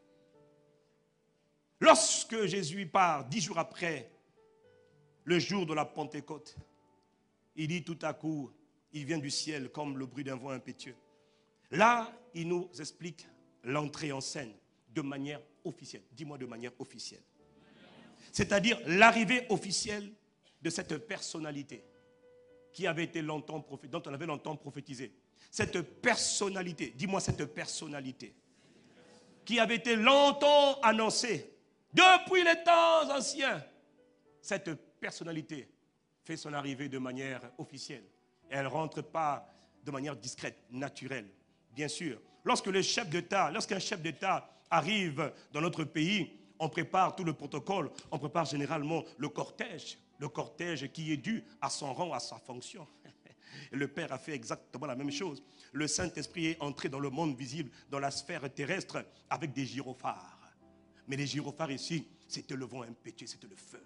S1: Lorsque Jésus part, dix jours après, le jour de la Pentecôte, il dit tout à coup, il vient du ciel comme le bruit d'un vent impétueux. Là, il nous explique l'entrée en scène de manière officielle. Dis-moi de manière officielle. C'est-à-dire l'arrivée officielle de cette personnalité qui avait été longtemps prophétisée, dont on avait longtemps prophétisé. Cette personnalité, dis-moi cette personnalité, qui avait été longtemps annoncée depuis les temps anciens. Cette personnalité fait son arrivée de manière officielle. Elle ne rentre pas de manière discrète, naturelle. Bien sûr, lorsque le chef d'État, lorsqu'un chef d'État arrive dans notre pays, on prépare tout le protocole, on prépare généralement le cortège, le cortège qui est dû à son rang, à sa fonction. Et le Père a fait exactement la même chose. Le Saint-Esprit est entré dans le monde visible, dans la sphère terrestre, avec des gyrophares. Mais les gyrophares ici, c'était le vent impétueux, c'était le feu.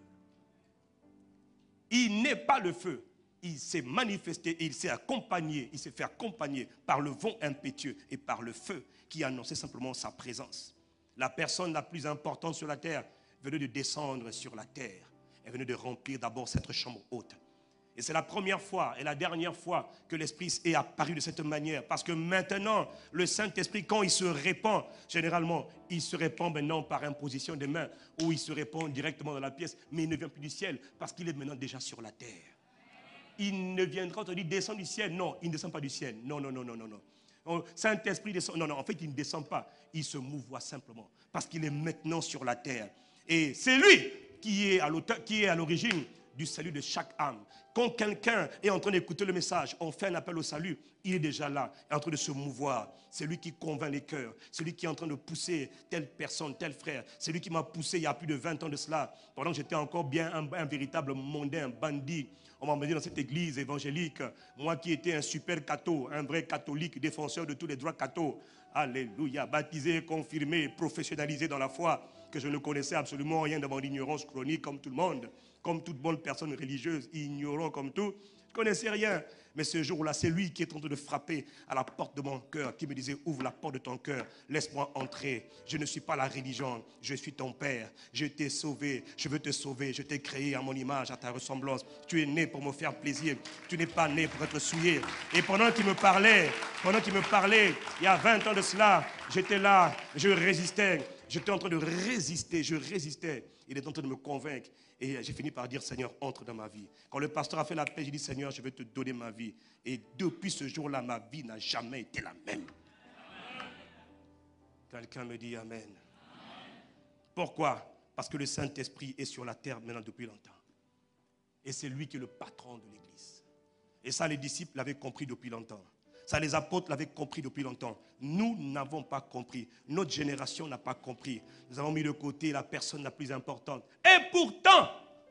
S1: Il n'est pas le feu. Il s'est manifesté et il s'est accompagné, il s'est fait accompagner par le vent impétueux et par le feu qui annonçait simplement sa présence. La personne la plus importante sur la terre venait de descendre sur la terre. est venu de remplir d'abord cette chambre haute. Et c'est la première fois et la dernière fois que l'Esprit est apparu de cette manière. Parce que maintenant, le Saint-Esprit, quand il se répand, généralement, il se répand maintenant par imposition des mains, ou il se répand directement dans la pièce, mais il ne vient plus du ciel, parce qu'il est maintenant déjà sur la terre. Il ne viendra, on te dit, descend du ciel. Non, il ne descend pas du ciel. Non, non, non, non, non, non. Saint-Esprit descend. Non, non, en fait, il ne descend pas. Il se mouvoie simplement, parce qu'il est maintenant sur la terre. Et c'est lui qui est à l'auteur, qui est à l'origine du salut de chaque âme. Quand quelqu'un est en train d'écouter le message, on fait un appel au salut, il est déjà là, en train de se mouvoir. C'est lui qui convainc les cœurs, c'est lui qui est en train de pousser telle personne, tel frère. C'est lui qui m'a poussé il y a plus de vingt ans de cela, pendant que j'étais encore bien un, un véritable mondain, un bandit. On m'a emmené dans cette église évangélique, moi qui étais un super catho, un vrai catholique, défenseur de tous les droits catho. Alléluia, baptisé, confirmé, professionnalisé dans la foi, que je ne connaissais absolument rien de mon ignorance chronique comme tout le monde. Comme toute bonne personne religieuse, ignorant comme tout, je ne connaissais rien. Mais ce jour-là, c'est lui qui est en train de frapper à la porte de mon cœur, qui me disait, ouvre la porte de ton cœur, laisse-moi entrer. Je ne suis pas la religion, je suis ton Père. Je t'ai sauvé, je veux te sauver, je t'ai créé à mon image, à ta ressemblance. Tu es né pour me faire plaisir, tu n'es pas né pour être souillé. Et pendant qu'il me parlait, pendant qu'il me parlait, il y a vingt ans de cela, j'étais là, je résistais. J'étais en train de résister, je résistais. Il est en train de me convaincre. Et j'ai fini par dire, Seigneur, entre dans ma vie. Quand le pasteur a fait la paix, j'ai dit, Seigneur, je vais te donner ma vie. Et depuis ce jour-là, ma vie n'a jamais été la même. Quelqu'un me dit Amen. Amen. Pourquoi? Parce que le Saint-Esprit est sur la terre maintenant depuis longtemps. Et c'est lui qui est le patron de l'Église. Et ça, les disciples l'avaient compris depuis longtemps. Ça, les apôtres l'avaient compris depuis longtemps. Nous n'avons pas compris. Notre génération n'a pas compris. Nous avons mis de côté la personne la plus importante. Et pourtant,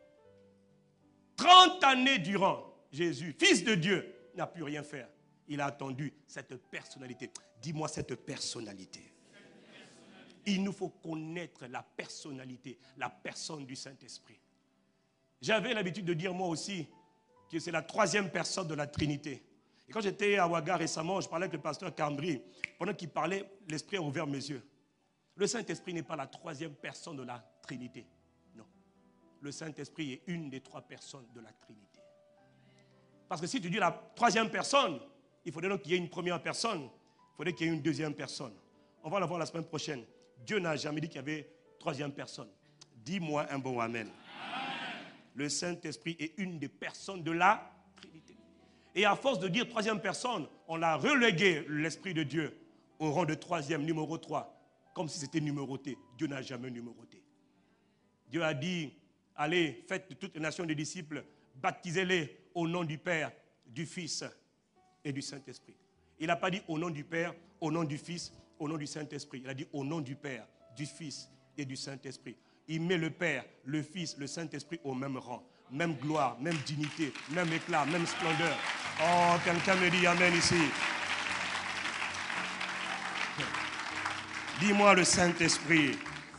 S1: trente années durant, Jésus, Fils de Dieu, n'a pu rien faire. Il a attendu cette personnalité. Dis-moi cette personnalité. Il nous faut connaître la personnalité, la personne du Saint-Esprit. J'avais l'habitude de dire moi aussi que c'est la troisième personne de la Trinité. Et quand j'étais à Ouaga récemment, je parlais avec le pasteur Cambry. Pendant qu'il parlait, l'Esprit a ouvert mes yeux. Le Saint-Esprit n'est pas la troisième personne de la Trinité. Non. Le Saint-Esprit est une des trois personnes de la Trinité. Parce que si tu dis la troisième personne, il faudrait donc qu'il y ait une première personne. Il faudrait qu'il y ait une deuxième personne. On va la voir la semaine prochaine. Dieu n'a jamais dit qu'il y avait une troisième personne. Dis-moi un bon amen. Amen. Le Saint-Esprit est une des personnes de la Trinité. Et à force de dire troisième personne, on a relégué l'Esprit de Dieu au rang de troisième, numéro trois, comme si c'était numéroté. Dieu n'a jamais numéroté. Dieu a dit, allez, faites de toutes les nations des disciples, baptisez-les au nom du Père, du Fils et du Saint-Esprit. Il n'a pas dit au nom du Père, au nom du Fils, au nom du Saint-Esprit. Il a dit au nom du Père, du Fils et du Saint-Esprit. Il met le Père, le Fils, le Saint-Esprit au même rang. Même gloire, même dignité, même éclat, même splendeur. Oh, quelqu'un me dit Amen ici. Dis-moi le Saint-Esprit.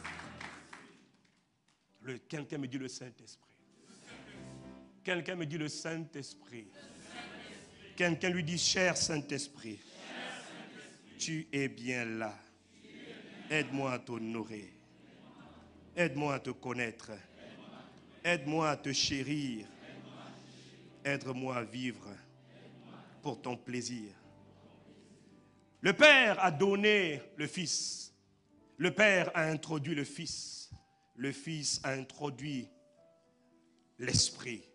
S1: Le, quelqu'un me dit le Saint-Esprit. Quelqu'un me dit le Saint-Esprit. Quelqu'un lui dit, cher Saint-Esprit, tu es bien là. Aide-moi à t'honorer. Aide-moi à te connaître. Aide-moi à te chérir. Aide-moi à vivre pour ton plaisir. Le Père a donné le Fils. Le Père a introduit le Fils. Le Fils a introduit l'Esprit.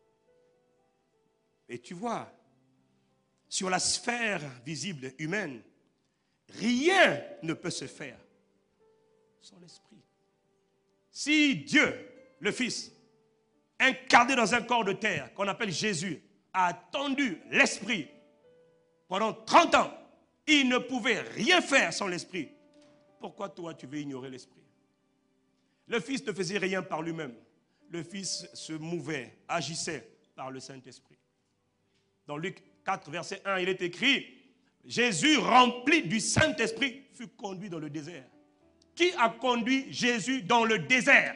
S1: Et tu vois, sur la sphère visible humaine, rien ne peut se faire sans l'Esprit. Si Dieu, le Fils, incarné dans un corps de terre, qu'on appelle Jésus, a attendu l'Esprit pendant trente ans, il ne pouvait rien faire sans l'Esprit. Pourquoi toi tu veux ignorer l'Esprit? Le Fils ne faisait rien par lui-même. Le Fils se mouvait, agissait par le Saint-Esprit. Dans Luc quatre, verset un, il est écrit, Jésus rempli du Saint-Esprit fut conduit dans le désert. Qui a conduit Jésus dans le désert?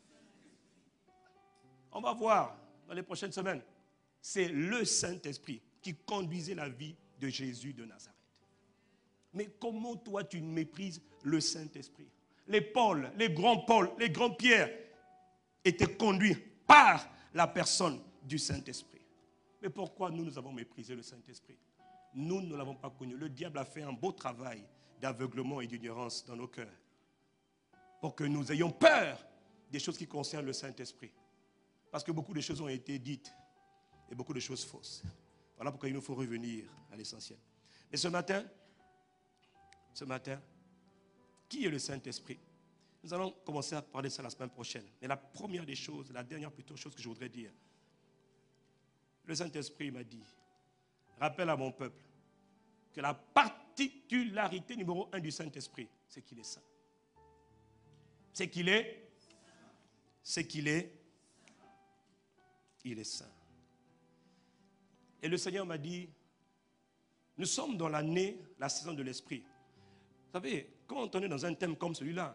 S1: On va voir dans les prochaines semaines. C'est le Saint-Esprit qui conduisait la vie de Jésus de Nazareth. Mais comment toi tu méprises le Saint-Esprit? Les Paul, les grands Paul, les grands Pierre étaient conduits par la personne du Saint-Esprit. Mais pourquoi nous, nous avons méprisé le Saint-Esprit? Nous ne l'avons pas connu. Le diable a fait un beau travail d'aveuglement et d'ignorance dans nos cœurs pour que nous ayons peur des choses qui concernent le Saint-Esprit. Parce que beaucoup de choses ont été dites et beaucoup de choses fausses. Voilà pourquoi il nous faut revenir à l'essentiel. Mais ce matin, ce matin, qui est le Saint-Esprit? Nous allons commencer à parler de ça la semaine prochaine. Mais la première des choses, la dernière plutôt chose que je voudrais dire, le Saint-Esprit m'a dit, rappelle à mon peuple que la particularité numéro un du Saint-Esprit, c'est qu'il est saint. C'est qu'il est, c'est qu'il est, il est saint. Et le Seigneur m'a dit, nous sommes dans l'année, la saison de l'Esprit. Vous savez, quand on est dans un thème comme celui-là,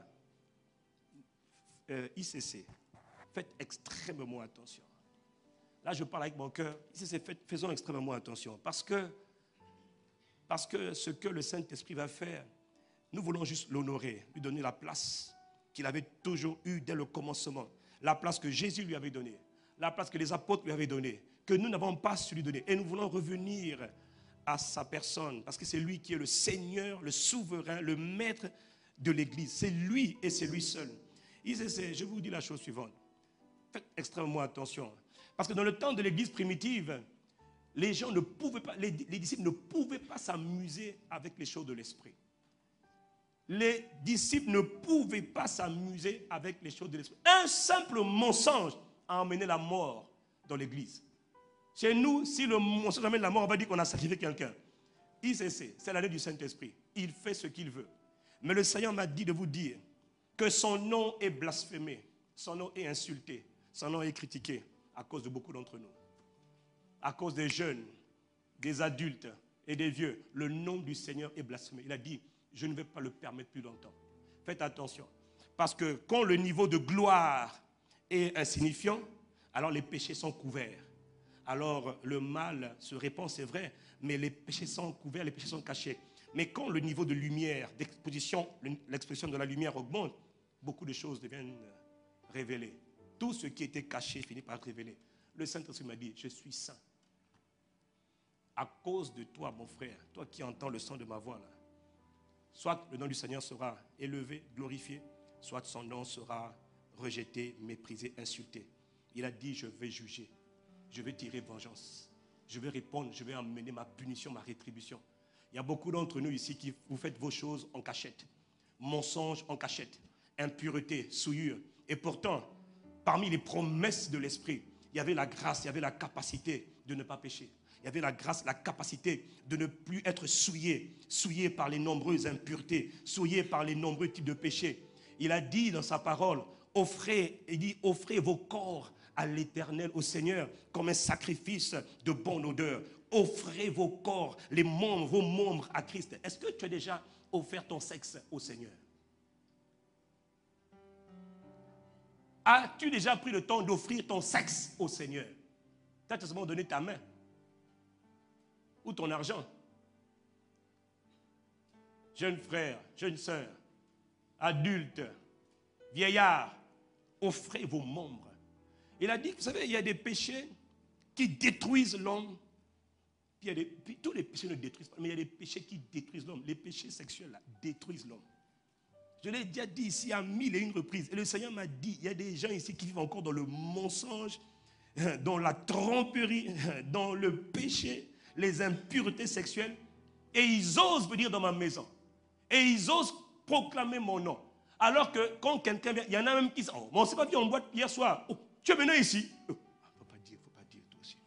S1: euh, I C C, faites extrêmement attention. Là, je parle avec mon cœur. I C C, faisons extrêmement attention. Parce que, parce que ce que le Saint-Esprit va faire, nous voulons juste l'honorer, lui donner la place qu'il avait toujours eue dès le commencement. La place que Jésus lui avait donnée. La place que les apôtres lui avaient donnée. Que nous n'avons pas su lui donner. Et nous voulons revenir à sa personne. Parce que c'est lui qui est le Seigneur, le souverain, le maître de l'Église. C'est lui et c'est lui seul. I C C, je vous dis la chose suivante. Faites extrêmement attention. Parce que dans le temps de l'Église primitive, les gens ne pouvaient pas, les, les disciples ne pouvaient pas s'amuser avec les choses de l'esprit. Les disciples ne pouvaient pas s'amuser avec les choses de l'esprit. Un simple mensonge a emmené la mort dans l'Église. Chez nous, si le mensonge amène la mort, on va dire qu'on a sacrifié quelqu'un. I C C, c'est l'année du Saint-Esprit. Il fait ce qu'il veut. Mais le Seigneur m'a dit de vous dire que son nom est blasphémé, son nom est insulté, son nom est critiqué à cause de beaucoup d'entre nous. À cause des jeunes, des adultes et des vieux, le nom du Seigneur est blasphémé. Il a dit, je ne vais pas le permettre plus longtemps. Faites attention. Parce que quand le niveau de gloire est insignifiant, alors les péchés sont couverts. Alors le mal se répand, c'est vrai, mais les péchés sont couverts, les péchés sont cachés. Mais quand le niveau de lumière, d'exposition, l'exposition de la lumière augmente, beaucoup de choses deviennent révélées. Tout ce qui était caché finit par être révélé. Le Saint-Esprit m'a dit, je suis saint. À cause de toi, mon frère, toi qui entends le son de ma voix, là, soit le nom du Seigneur sera élevé, glorifié, soit son nom sera rejeté, méprisé, insulté. Il a dit, je vais juger, je vais tirer vengeance, je vais répondre, je vais emmener ma punition, ma rétribution. Il y a beaucoup d'entre nous ici qui vous faites vos choses en cachette, mensonges en cachette, impureté, souillure. Et pourtant, parmi les promesses de l'Esprit, il y avait la grâce, il y avait la capacité de ne pas pécher. Il y avait la grâce, la capacité de ne plus être souillé, souillé par les nombreuses impuretés, souillé par les nombreux types de péchés. Il a dit dans sa parole, offrez, il dit, offrez vos corps à l'Éternel, au Seigneur, comme un sacrifice de bonne odeur. Offrez vos corps, les membres, vos membres à Christ. Est-ce que tu as déjà offert ton sexe au Seigneur? As-tu déjà pris le temps d'offrir ton sexe au Seigneur? Tu as seulement donné ta main ou ton argent. Jeunes frères, jeunes sœurs, adultes, vieillards, offrez vos membres. Il a dit, vous savez, il y a des péchés qui détruisent l'homme. Puis, il y a des, puis tous les péchés ne détruisent pas, mais il y a des péchés qui détruisent l'homme. Les péchés sexuels là, détruisent l'homme. Je l'ai déjà dit ici à mille et une reprises. Et le Seigneur m'a dit, il y a des gens ici qui vivent encore dans le mensonge, dans la tromperie, dans le péché, les impuretés sexuelles. Et ils osent venir dans ma maison. Et ils osent proclamer mon nom. Alors que quand quelqu'un vient, il y en a même qui disent, oh, on ne s'est pas vu en boîte hier soir. Oh, tu es venu ici. Il oh, ne faut pas dire, il ne faut pas dire toi aussi.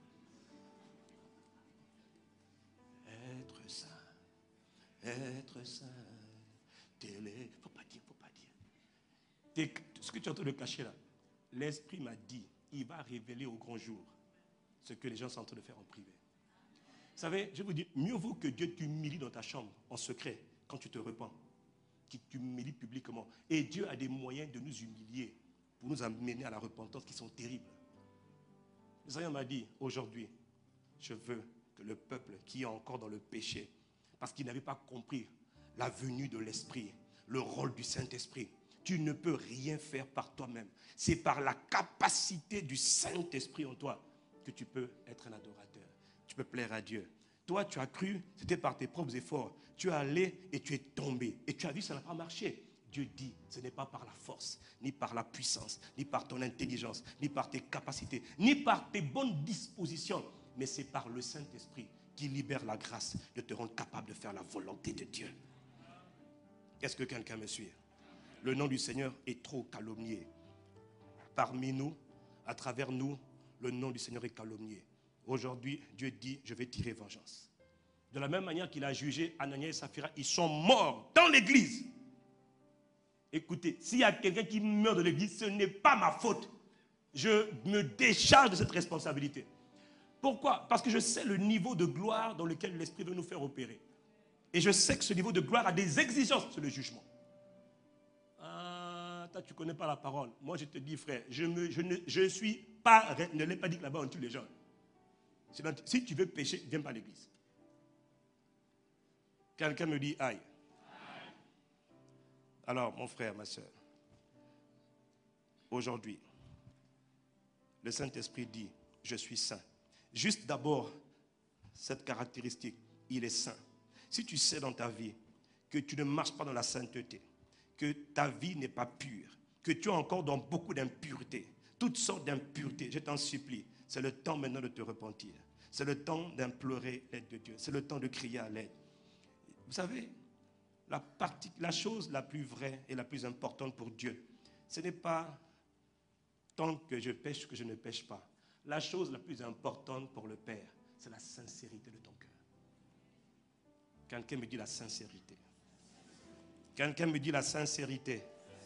S1: Être saint, être saint. Il ne faut pas dire, il ne faut pas dire. Ce que tu es en train de cacher là, l'Esprit m'a dit, il va révéler au grand jour ce que les gens sont en train de faire en privé. Vous savez, je vous dis, mieux vaut que Dieu t'humilie dans ta chambre, en secret, quand tu te repens, qu'il t'humilie publiquement. Et Dieu a des moyens de nous humilier pour nous amener à la repentance qui sont terribles. Le Seigneur m'a dit, aujourd'hui, je veux que le peuple qui est encore dans le péché, parce qu'il n'avait pas compris la venue de l'Esprit, le rôle du Saint-Esprit, Tu ne peux rien faire par toi-même. C'est par la capacité du Saint-Esprit en toi que tu peux être un adorateur. Tu peux plaire à Dieu. Toi, tu as cru, c'était par tes propres efforts. Tu es allé et tu es tombé. Et tu as vu, ça n'a pas marché. Dieu dit, ce n'est pas par la force, ni par la puissance, ni par ton intelligence, ni par tes capacités, ni par tes bonnes dispositions, mais c'est par le Saint-Esprit qui libère la grâce de te rendre capable de faire la volonté de Dieu. Est-ce que quelqu'un me suit? Le nom du Seigneur est trop calomnié. Parmi nous, à travers nous, le nom du Seigneur est calomnié. Aujourd'hui, Dieu dit, je vais tirer vengeance. De la même manière qu'il a jugé Ananias et Saphira, ils sont morts dans l'église. Écoutez, s'il y a quelqu'un qui meurt dans l'église, ce n'est pas ma faute. Je me décharge de cette responsabilité. Pourquoi? Parce que je sais le niveau de gloire dans lequel l'Esprit veut nous faire opérer. Et je sais que ce niveau de gloire a des exigences sur le jugement. Ah, toi, tu ne connais pas la parole. Moi, je te dis, frère, je ne je ne, je suis pas, ne l'ai pas dit que là-bas on tue les gens. Si tu veux pécher, viens pas à l'église. Quelqu'un me dit, aïe. Alors, mon frère, ma soeur, aujourd'hui, le Saint-Esprit dit, je suis saint. Juste d'abord, cette caractéristique, il est saint. Si tu sais dans ta vie que tu ne marches pas dans la sainteté, que ta vie n'est pas pure, que tu es encore dans beaucoup d'impuretés, toutes sortes d'impuretés, je t'en supplie, c'est le temps maintenant de te repentir. C'est le temps d'implorer l'aide de Dieu. C'est le temps de crier à l'aide. Vous savez, la, partie, la chose la plus vraie et la plus importante pour Dieu, ce n'est pas tant que je pêche que je ne pêche pas. La chose la plus importante pour le Père, c'est la sincérité de ton cœur. Quelqu'un me dit la sincérité. Quelqu'un me dit la sincérité.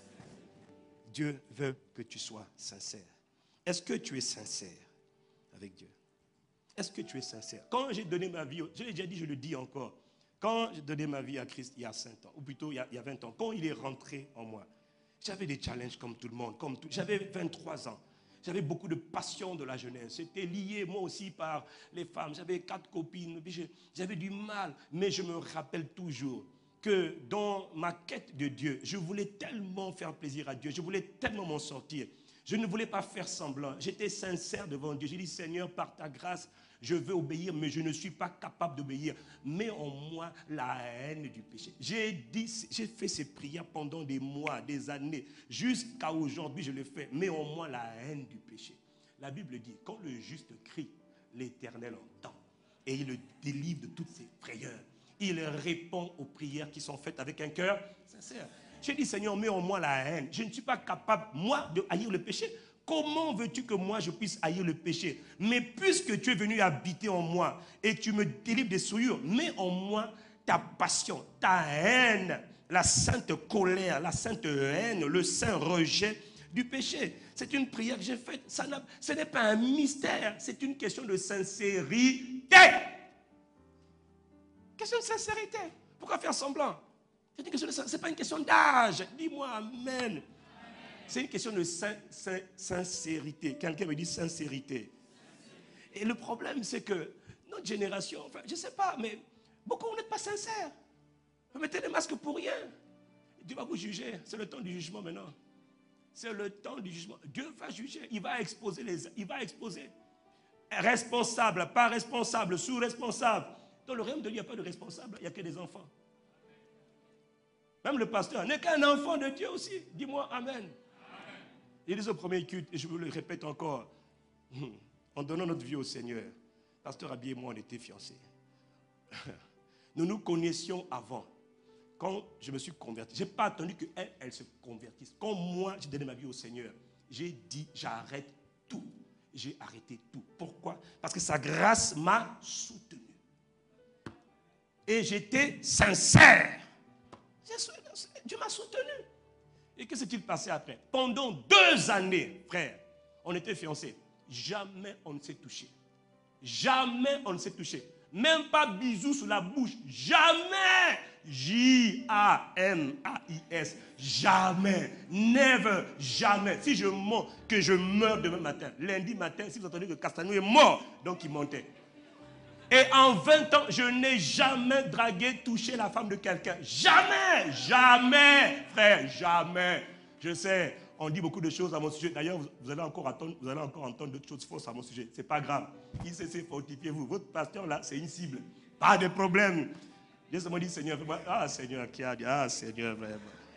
S1: Dieu veut que tu sois sincère. Est-ce que tu es sincère avec Dieu? Est-ce que tu es sincère? Quand j'ai donné ma vie, je l'ai déjà dit, je le dis encore. Quand j'ai donné ma vie à Christ il y a cinq ans, ou plutôt il y a, il y a vingt ans, quand il est rentré en moi, j'avais des challenges comme tout le monde. Comme tout, j'avais vingt-trois ans. J'avais beaucoup de passion de la jeunesse. C'était lié moi aussi par les femmes. J'avais quatre copines. J'avais du mal. Mais je me rappelle toujours que dans ma quête de Dieu, je voulais tellement faire plaisir à Dieu. Je voulais tellement m'en sortir. Je ne voulais pas faire semblant. J'étais sincère devant Dieu. J'ai dit, Seigneur, par ta grâce, je veux obéir, mais je ne suis pas capable d'obéir. Mets en moi la haine du péché. J'ai dit, j'ai fait ces prières pendant des mois, des années. Jusqu'à aujourd'hui, je le fais. Mets en moi la haine du péché. La Bible dit, quand le juste crie, l'Éternel entend. Et il le délivre de toutes ses frayeurs. Il répond aux prières qui sont faites avec un cœur sincère. J'ai dit, Seigneur, mets en moi la haine. Je ne suis pas capable, moi, de haïr le péché. Comment veux-tu que moi, je puisse haïr le péché? Mais puisque tu es venu habiter en moi et tu me délivres des souillures, mets en moi ta passion, ta haine, la sainte colère, la sainte haine, le saint rejet du péché. C'est une prière que j'ai faite. Ça n'a, ce n'est pas un mystère, c'est une question de sincérité. Question de sincérité. Pourquoi faire semblant? Ce n'est pas une question d'âge. Dis-moi amen. C'est une question de sin- sin- sincérité. Quelqu'un me dit sincérité. Et le problème, c'est que notre génération, enfin, je ne sais pas, mais beaucoup, vous n'êtes pas sincères. Vous mettez des masques pour rien. Dieu va vous juger. C'est le temps du jugement maintenant. C'est le temps du jugement. Dieu va juger. Il va exposer les... Il va exposer. Responsable, pas responsable, sous-responsable. Dans le royaume de Dieu, il n'y a pas de responsable. Il n'y a que des enfants. Même le pasteur n'est qu'un enfant de Dieu aussi. Dis-moi amen. Il dit au premier culte, et je vous le répète encore, en donnant notre vie au Seigneur, pasteur Abi et moi, on était fiancés. Nous nous connaissions avant. Quand je me suis converti, je n'ai pas attendu qu'elle elle se convertisse. Quand moi, j'ai donné ma vie au Seigneur, j'ai dit, j'arrête tout. J'ai arrêté tout. Pourquoi? Parce que sa grâce m'a soutenu. Et j'étais sincère. Dieu m'a soutenu. Et que s'est-il passé après? Pendant deux années, frère, on était fiancés. Jamais on ne s'est touché. Jamais on ne s'est touché. Même pas bisous sur la bouche. Jamais. J A M A I S. Jamais. Never. Jamais. Si je mens, que je meurs demain matin. Lundi matin, si vous entendez que Castanou est mort, donc il montait. Et en vingt ans, je n'ai jamais dragué, touché la femme de quelqu'un. Jamais, jamais, frère, jamais. Je sais, on dit beaucoup de choses à mon sujet. D'ailleurs, vous, vous allez encore entendre, vous allez encore entendre d'autres choses fausses à mon sujet. Ce n'est pas grave. I C C, fortifiez-vous. Votre pasteur là, c'est une cible. Pas de problème. J'ai seulement dit, Seigneur, ah Seigneur, qui a dit, ah Seigneur, vraiment.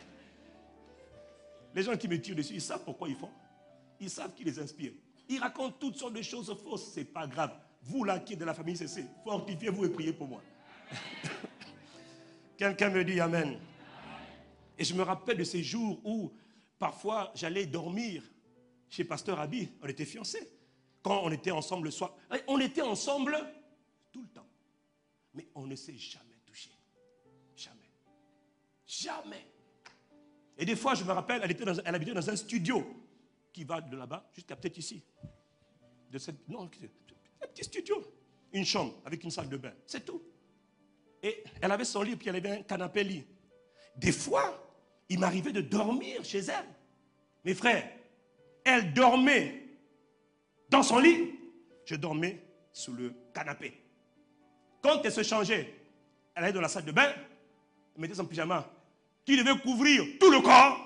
S1: Les gens qui me tirent dessus, ils savent pourquoi ils font. Ils savent qui les inspire. Ils racontent toutes sortes de choses fausses. Ce n'est pas grave. Vous là qui êtes de la famille C C, fortifiez-vous et priez pour moi. Quelqu'un me dit Amen. Et je me rappelle de ces jours où parfois j'allais dormir chez Pasteur Abi. On était fiancés. Quand on était ensemble le soir. On était ensemble tout le temps. Mais on ne s'est jamais touché. Jamais. Jamais. Et des fois, je me rappelle, elle, était dans, elle habitait dans un studio qui va de là-bas jusqu'à peut-être ici. De cette, non, un petit studio. Une chambre avec une salle de bain. C'est tout. Et elle avait son lit, puis elle avait un canapé lit. Des fois, il m'arrivait de dormir chez elle. Mes frères, elle dormait dans son lit. Je dormais sous le canapé. Quand elle se changeait, elle allait dans la salle de bain, elle mettait son pyjama, qui devait couvrir tout le corps.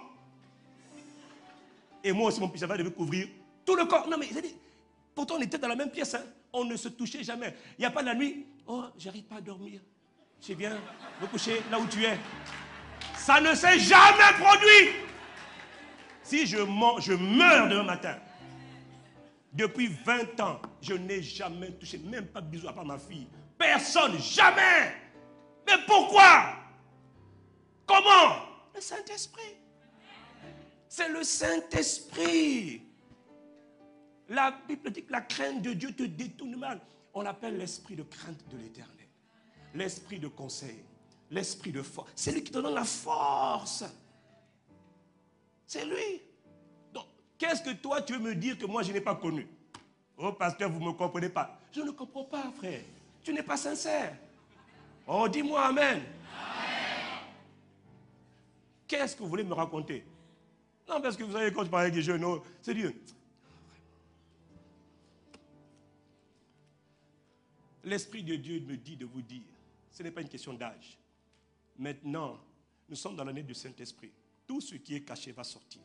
S1: Et moi aussi, mon pyjama devait couvrir tout le corps. Non, mais dit, pourtant, on était dans la même pièce. Hein. On ne se touchait jamais. Il n'y a pas la nuit. Oh, j'arrive pas à dormir. Je viens me coucher là où tu es. Ça ne s'est jamais produit. Si je, mens, je meurs demain matin. Depuis vingt ans, je n'ai jamais touché, même pas de bisous à part ma fille. Personne, jamais. Mais pourquoi? Comment? Le Saint-Esprit. C'est le Saint-Esprit. La Bible dit que la crainte de Dieu te détourne mal. On l'appelle l'esprit de crainte de l'Éternel. L'esprit de conseil. L'esprit de force. C'est lui qui te donne la force. C'est lui. Donc, qu'est-ce que toi, tu veux me dire que moi, je n'ai pas connu? Oh, pasteur, vous ne me comprenez pas. Je ne comprends pas, frère. Tu n'es pas sincère. Oh, dis-moi amen. Amen. Qu'est-ce que vous voulez me raconter? Non, parce que vous savez, quand je parlais des jeunes, oh, c'est Dieu. L'Esprit de Dieu me dit de vous dire, ce n'est pas une question d'âge. Maintenant, nous sommes dans l'année du Saint-Esprit. Tout ce qui est caché va sortir.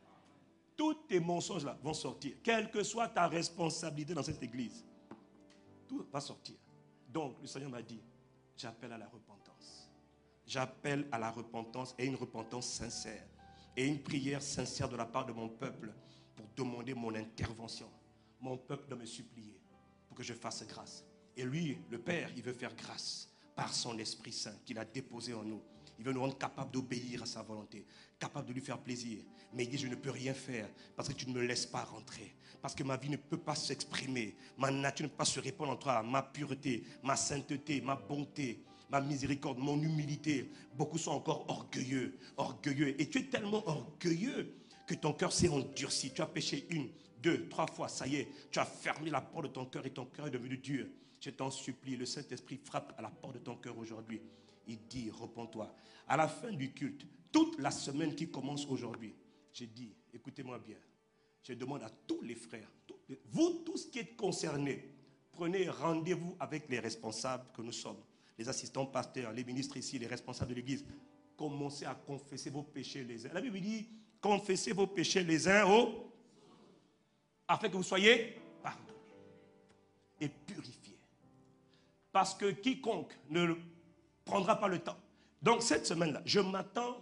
S1: Tous tes mensonges là vont sortir. Quelle que soit ta responsabilité dans cette église, tout va sortir. Donc, le Seigneur m'a dit, j'appelle à la repentance. J'appelle à la repentance et une repentance sincère. Et une prière sincère de la part de mon peuple pour demander mon intervention. Mon peuple doit me supplier pour que je fasse grâce. Et lui, le Père, il veut faire grâce par son Esprit Saint qu'il a déposé en nous. Il veut nous rendre capables d'obéir à sa volonté, capables de lui faire plaisir. Mais il dit, je ne peux rien faire parce que tu ne me laisses pas rentrer. Parce que ma vie ne peut pas s'exprimer. Ma nature ne peut pas se répandre en toi. Ma pureté, ma sainteté, ma bonté, ma miséricorde, mon humilité. Beaucoup sont encore orgueilleux, orgueilleux. Et tu es tellement orgueilleux que ton cœur s'est endurci. Tu as péché une, deux, trois fois. Ça y est, tu as fermé la porte de ton cœur et ton cœur est devenu dur. Je t'en supplie, le Saint-Esprit frappe à la porte de ton cœur aujourd'hui. Il dit, repens-toi. À la fin du culte, toute la semaine qui commence aujourd'hui, j'ai dit, écoutez-moi bien, je demande à tous les frères, tous les, vous tous qui êtes concernés, prenez rendez-vous avec les responsables que nous sommes, les assistants pasteurs, les ministres ici, les responsables de l'église. Commencez à confesser vos péchés les uns. La Bible dit, confessez vos péchés les uns aux, afin que vous soyez pardonnés et purifiés. Parce que quiconque ne prendra pas le temps. Donc cette semaine-là, je m'attends,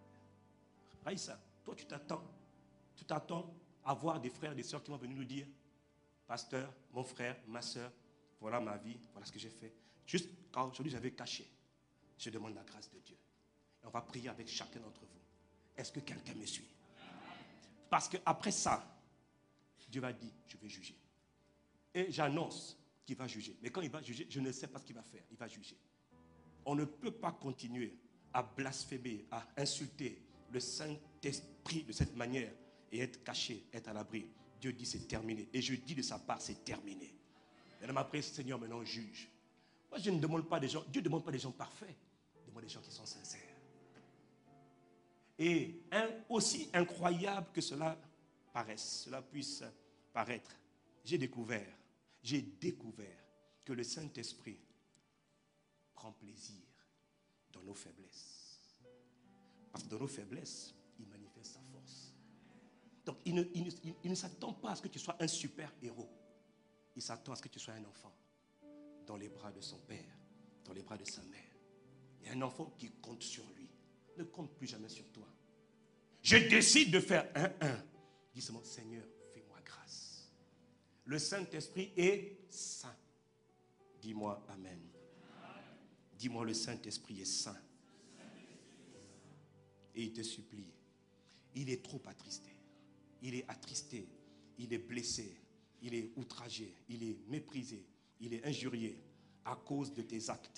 S1: Raïssa, toi tu t'attends, tu t'attends à voir des frères et des sœurs qui vont venir nous dire, pasteur, mon frère, ma sœur, voilà ma vie, voilà ce que j'ai fait. Juste quand aujourd'hui j'avais caché, je demande la grâce de Dieu. Et on va prier avec chacun d'entre vous. Est-ce que quelqu'un me suit? Parce qu'après ça, Dieu va dire, je vais juger. Et j'annonce qu'il va juger. Mais quand il va juger, je ne sais pas ce qu'il va faire. Il va juger. On ne peut pas continuer à blasphémer, à insulter le Saint-Esprit de cette manière et être caché, être à l'abri. Dieu dit c'est terminé. Et je dis de sa part c'est terminé. Et dans ma prière, Seigneur, maintenant juge. Moi, je ne demande pas des gens, Dieu ne demande pas des gens parfaits. Il demande des gens qui sont sincères. Et un, aussi incroyable que cela paraisse, cela puisse paraître, j'ai découvert, j'ai découvert que le Saint-Esprit prend plaisir dans nos faiblesses. Parce que dans nos faiblesses, il manifeste manifeste sa force. Donc, il ne, il ne, il ne s'attend pas à ce que tu sois un super-héros. Il s'attend à ce que tu sois un enfant dans les bras de son père, dans les bras de sa mère. Et un enfant qui compte sur lui ne compte plus jamais sur toi. Je décide de faire un un. Dis seulement, Seigneur, fais-moi grâce. Le Saint-Esprit est saint. Dis-moi Amen. Dis-moi, le Saint-Esprit est saint. Et il te supplie. Il est trop attristé. Il est attristé. Il est blessé. Il est outragé. Il est méprisé. Il est injurié à cause de tes actes,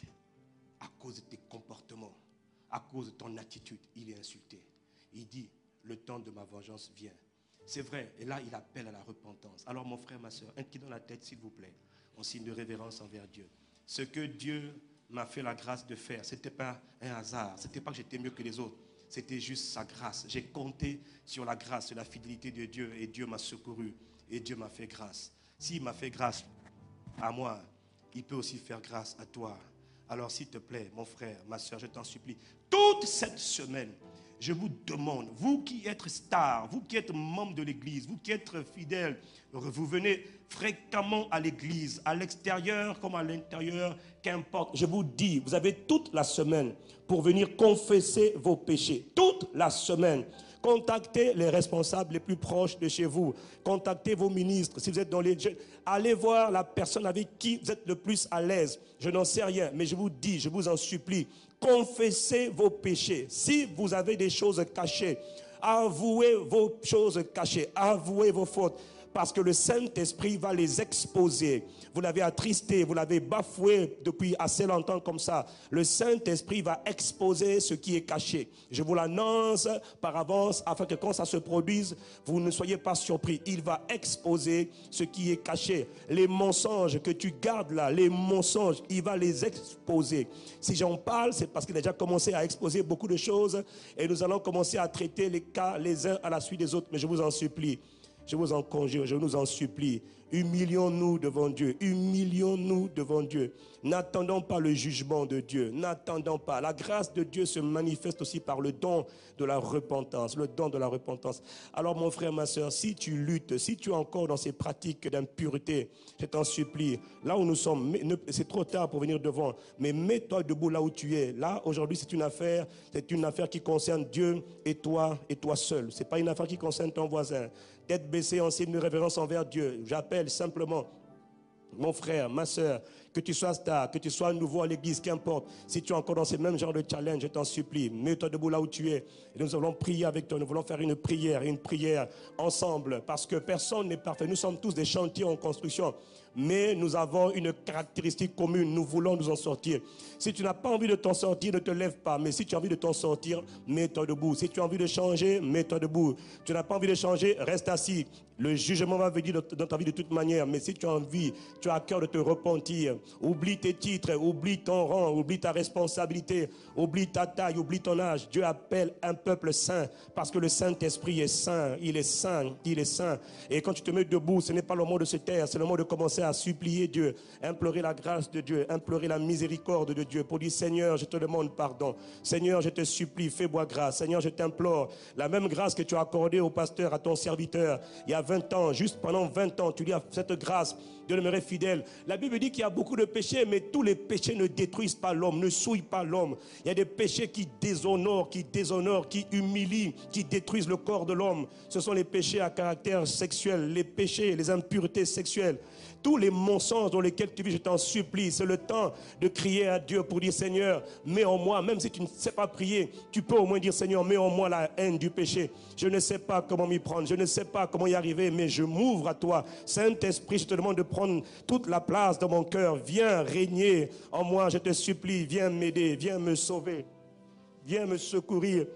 S1: à cause de tes comportements, à cause de ton attitude. Il est insulté. Il dit, le temps de ma vengeance vient. C'est vrai. Et là, il appelle à la repentance. Alors, mon frère, ma soeur, inclinons la tête, s'il vous plaît, en signe de révérence envers Dieu. Ce que Dieu m'a fait la grâce de faire, ce n'était pas un hasard. Ce n'était pas que j'étais mieux que les autres. C'était juste sa grâce. J'ai compté sur la grâce, sur la fidélité de Dieu. Et Dieu m'a secouru. Et Dieu m'a fait grâce. S'il m'a fait grâce à moi, il peut aussi faire grâce à toi. Alors, s'il te plaît, mon frère, ma soeur, je t'en supplie, toute cette semaine, je vous demande, vous qui êtes star, vous qui êtes membre de l'église, vous qui êtes fidèle, vous venez fréquemment à l'église, à l'extérieur comme à l'intérieur, qu'importe. Je vous dis, vous avez toute la semaine pour venir confesser vos péchés. Toute la semaine. Contactez les responsables les plus proches de chez vous. Contactez vos ministres. Si vous êtes dans les... Allez voir la personne avec qui vous êtes le plus à l'aise. Je n'en sais rien, mais je vous dis, je vous en supplie, confessez vos péchés. Si vous avez des choses cachées, avouez vos choses cachées. Avouez vos fautes. Parce que le Saint-Esprit va les exposer. Vous l'avez attristé, vous l'avez bafoué depuis assez longtemps comme ça. Le Saint-Esprit va exposer ce qui est caché. Je vous l'annonce par avance afin que quand ça se produise, vous ne soyez pas surpris. Il va exposer ce qui est caché. Les mensonges que tu gardes là, les mensonges, il va les exposer. Si j'en parle, c'est parce qu'il a déjà commencé à exposer beaucoup de choses et nous allons commencer à traiter les cas les uns à la suite des autres. Mais je vous en supplie. Je vous en conjure, je nous en supplie, humilions-nous devant Dieu, humilions-nous devant Dieu. N'attendons pas le jugement de Dieu, n'attendons pas. La grâce de Dieu se manifeste aussi par le don de la repentance, le don de la repentance. Alors mon frère, ma soeur, si tu luttes, si tu es encore dans ces pratiques d'impureté, je t'en supplie, là où nous sommes, c'est trop tard pour venir devant, mais mets-toi debout là où tu es. Là, aujourd'hui, c'est une affaire, c'est une affaire qui concerne Dieu et toi, et toi seul. Ce n'est pas une affaire qui concerne ton voisin. Tête baissée en signe de révérence envers Dieu. J'appelle simplement mon frère, ma soeur, que tu sois star, que tu sois nouveau à l'église, qu'importe. Si tu es encore dans ce même genre de challenge, je t'en supplie, mets-toi debout là où tu es. Et nous allons prier avec toi. Nous voulons faire une prière, une prière ensemble. Parce que personne n'est parfait. Nous sommes tous des chantiers en construction. Mais nous avons une caractéristique commune. Nous voulons nous en sortir. Si tu n'as pas envie de t'en sortir, ne te lève pas. Mais si tu as envie de t'en sortir, mets-toi debout. Si tu as envie de changer, mets-toi debout. Tu n'as pas envie de changer, reste assis. Le jugement va venir dans ta vie de toute manière. Mais si tu as envie, tu as à cœur de te repentir, oublie tes titres, oublie ton rang, oublie ta responsabilité, oublie ta taille, oublie ton âge. Dieu appelle un peuple saint parce que le Saint-Esprit est saint. Il est saint, il est saint. Et quand tu te mets debout, ce n'est pas le moment de se taire, c'est le moment de commencer à supplier Dieu, implorer la grâce de Dieu, implorer la miséricorde de Dieu pour dire Seigneur, je te demande pardon. Seigneur, je te supplie, fais-moi grâce. Seigneur, je t'implore la même grâce que tu as accordée au pasteur, à ton serviteur, il y a vingt ans, juste pendant vingt ans, tu lui as cette grâce de demeurer fidèle. La Bible dit qu'il y a beaucoup de péchés, mais tous les péchés ne détruisent pas l'homme, ne souillent pas l'homme. Il y a des péchés qui déshonorent, qui déshonorent, qui humilient, qui détruisent le corps de l'homme. Ce sont les péchés à caractère sexuel, les péchés, les impuretés sexuelles. Tous les mensonges dans lesquels tu vis, je t'en supplie, c'est le temps de crier à Dieu pour dire Seigneur, mets en moi, même si tu ne sais pas prier, tu peux au moins dire Seigneur, mets en moi la haine du péché. Je ne sais pas comment m'y prendre, je ne sais pas comment y arriver, mais je m'ouvre à toi. Saint-Esprit, je te demande de prendre toute la place dans mon cœur. Viens régner en moi, je te supplie, viens m'aider, viens me sauver, viens me secourir.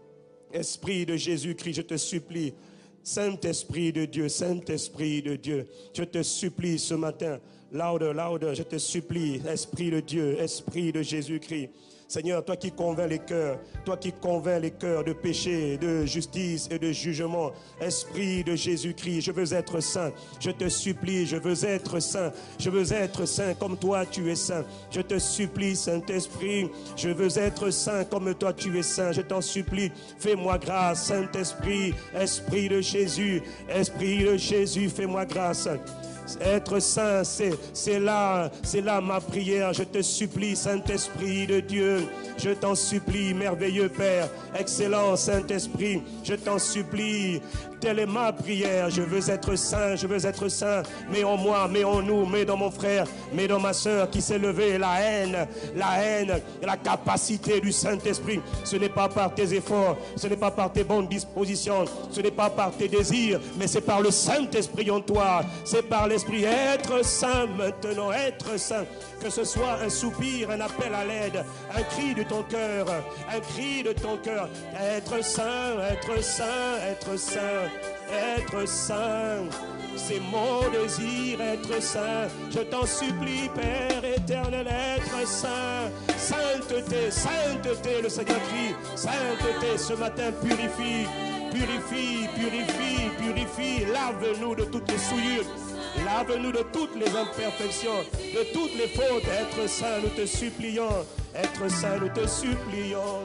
S1: Esprit de Jésus-Christ, je te supplie. Saint-Esprit de Dieu, Saint-Esprit de Dieu, je te supplie ce matin, louder, louder, je te supplie, Esprit de Dieu, Esprit de Jésus-Christ, Seigneur, toi qui convaincs les cœurs, toi qui convaincs les cœurs de péché, de justice et de jugement, Esprit de Jésus-Christ, je veux être saint. Je te supplie, je veux être saint. Je veux être saint comme toi tu es saint. Je te supplie, Saint-Esprit, je veux être saint comme toi tu es saint. Je t'en supplie, fais-moi grâce, Saint-Esprit, Esprit de Jésus, Esprit de Jésus, fais-moi grâce. Être saint, c'est, c'est là, c'est là ma prière. Je te supplie, Saint-Esprit de Dieu. Je t'en supplie, merveilleux Père, excellent Saint-Esprit. Je t'en supplie, telle est ma prière. Je veux être saint, je veux être saint. Mets en moi, mets en nous, mets dans mon frère, mets dans ma soeur qui s'est levée. La haine, la haine, la capacité du Saint-Esprit. Ce n'est pas par tes efforts, ce n'est pas par tes bonnes dispositions, ce n'est pas par tes désirs, mais c'est par le Saint-Esprit en toi. C'est par l'Esprit. Être saint maintenant, être saint. Que ce soit un soupir, un appel à l'aide, un cri de ton cœur, un cri de ton cœur. Être saint, être saint, être saint, être saint. C'est mon désir, être saint. Je t'en supplie, Père éternel, être saint. Sainteté, sainteté, le Seigneur crie. Sainteté, ce matin, purifie, purifie, purifie, purifie. Lave-nous de toutes les souillures. Lave-nous de toutes les imperfections, de toutes les fautes. Être saint, nous te supplions. Être saint, nous te supplions.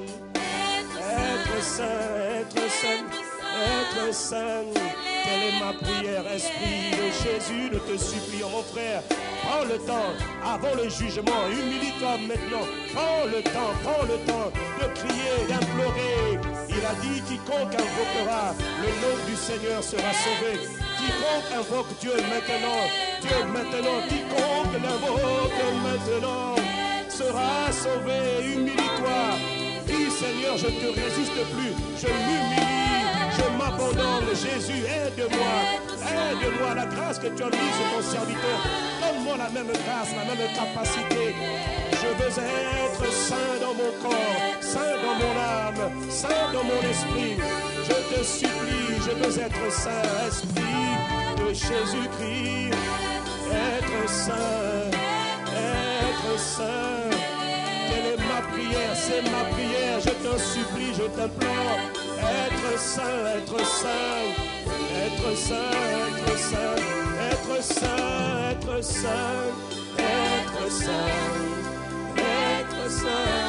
S1: Être saint, être saint, être saint. Telle est ma prière, Esprit de Jésus, nous te supplions, mon frère. Prends le temps, avant le jugement, humilie-toi maintenant. Prends le temps, prends le temps de crier, d'implorer. Il a dit, quiconque invoquera le nom du Seigneur sera sauvé. Quiconque invoque Dieu maintenant, Dieu maintenant, quiconque l'invoque maintenant sera sauvé. Humilie-toi. Dis, Seigneur, je ne te résiste plus, je m'humilie, je m'abandonne. Jésus, aide-moi, aide-moi. La grâce que tu as mise sur ton serviteur, donne-moi la même grâce, la même capacité. Je veux être saint dans mon corps, saint dans mon âme, saint dans mon esprit. Je te supplie, je veux être saint, Esprit de Jésus-Christ. Être saint, être saint. Telle est ma prière, c'est ma prière. Je t'en supplie, je t'implore. Être saint, être saint, être saint, être saint, être saint, être saint, être saint, être saint.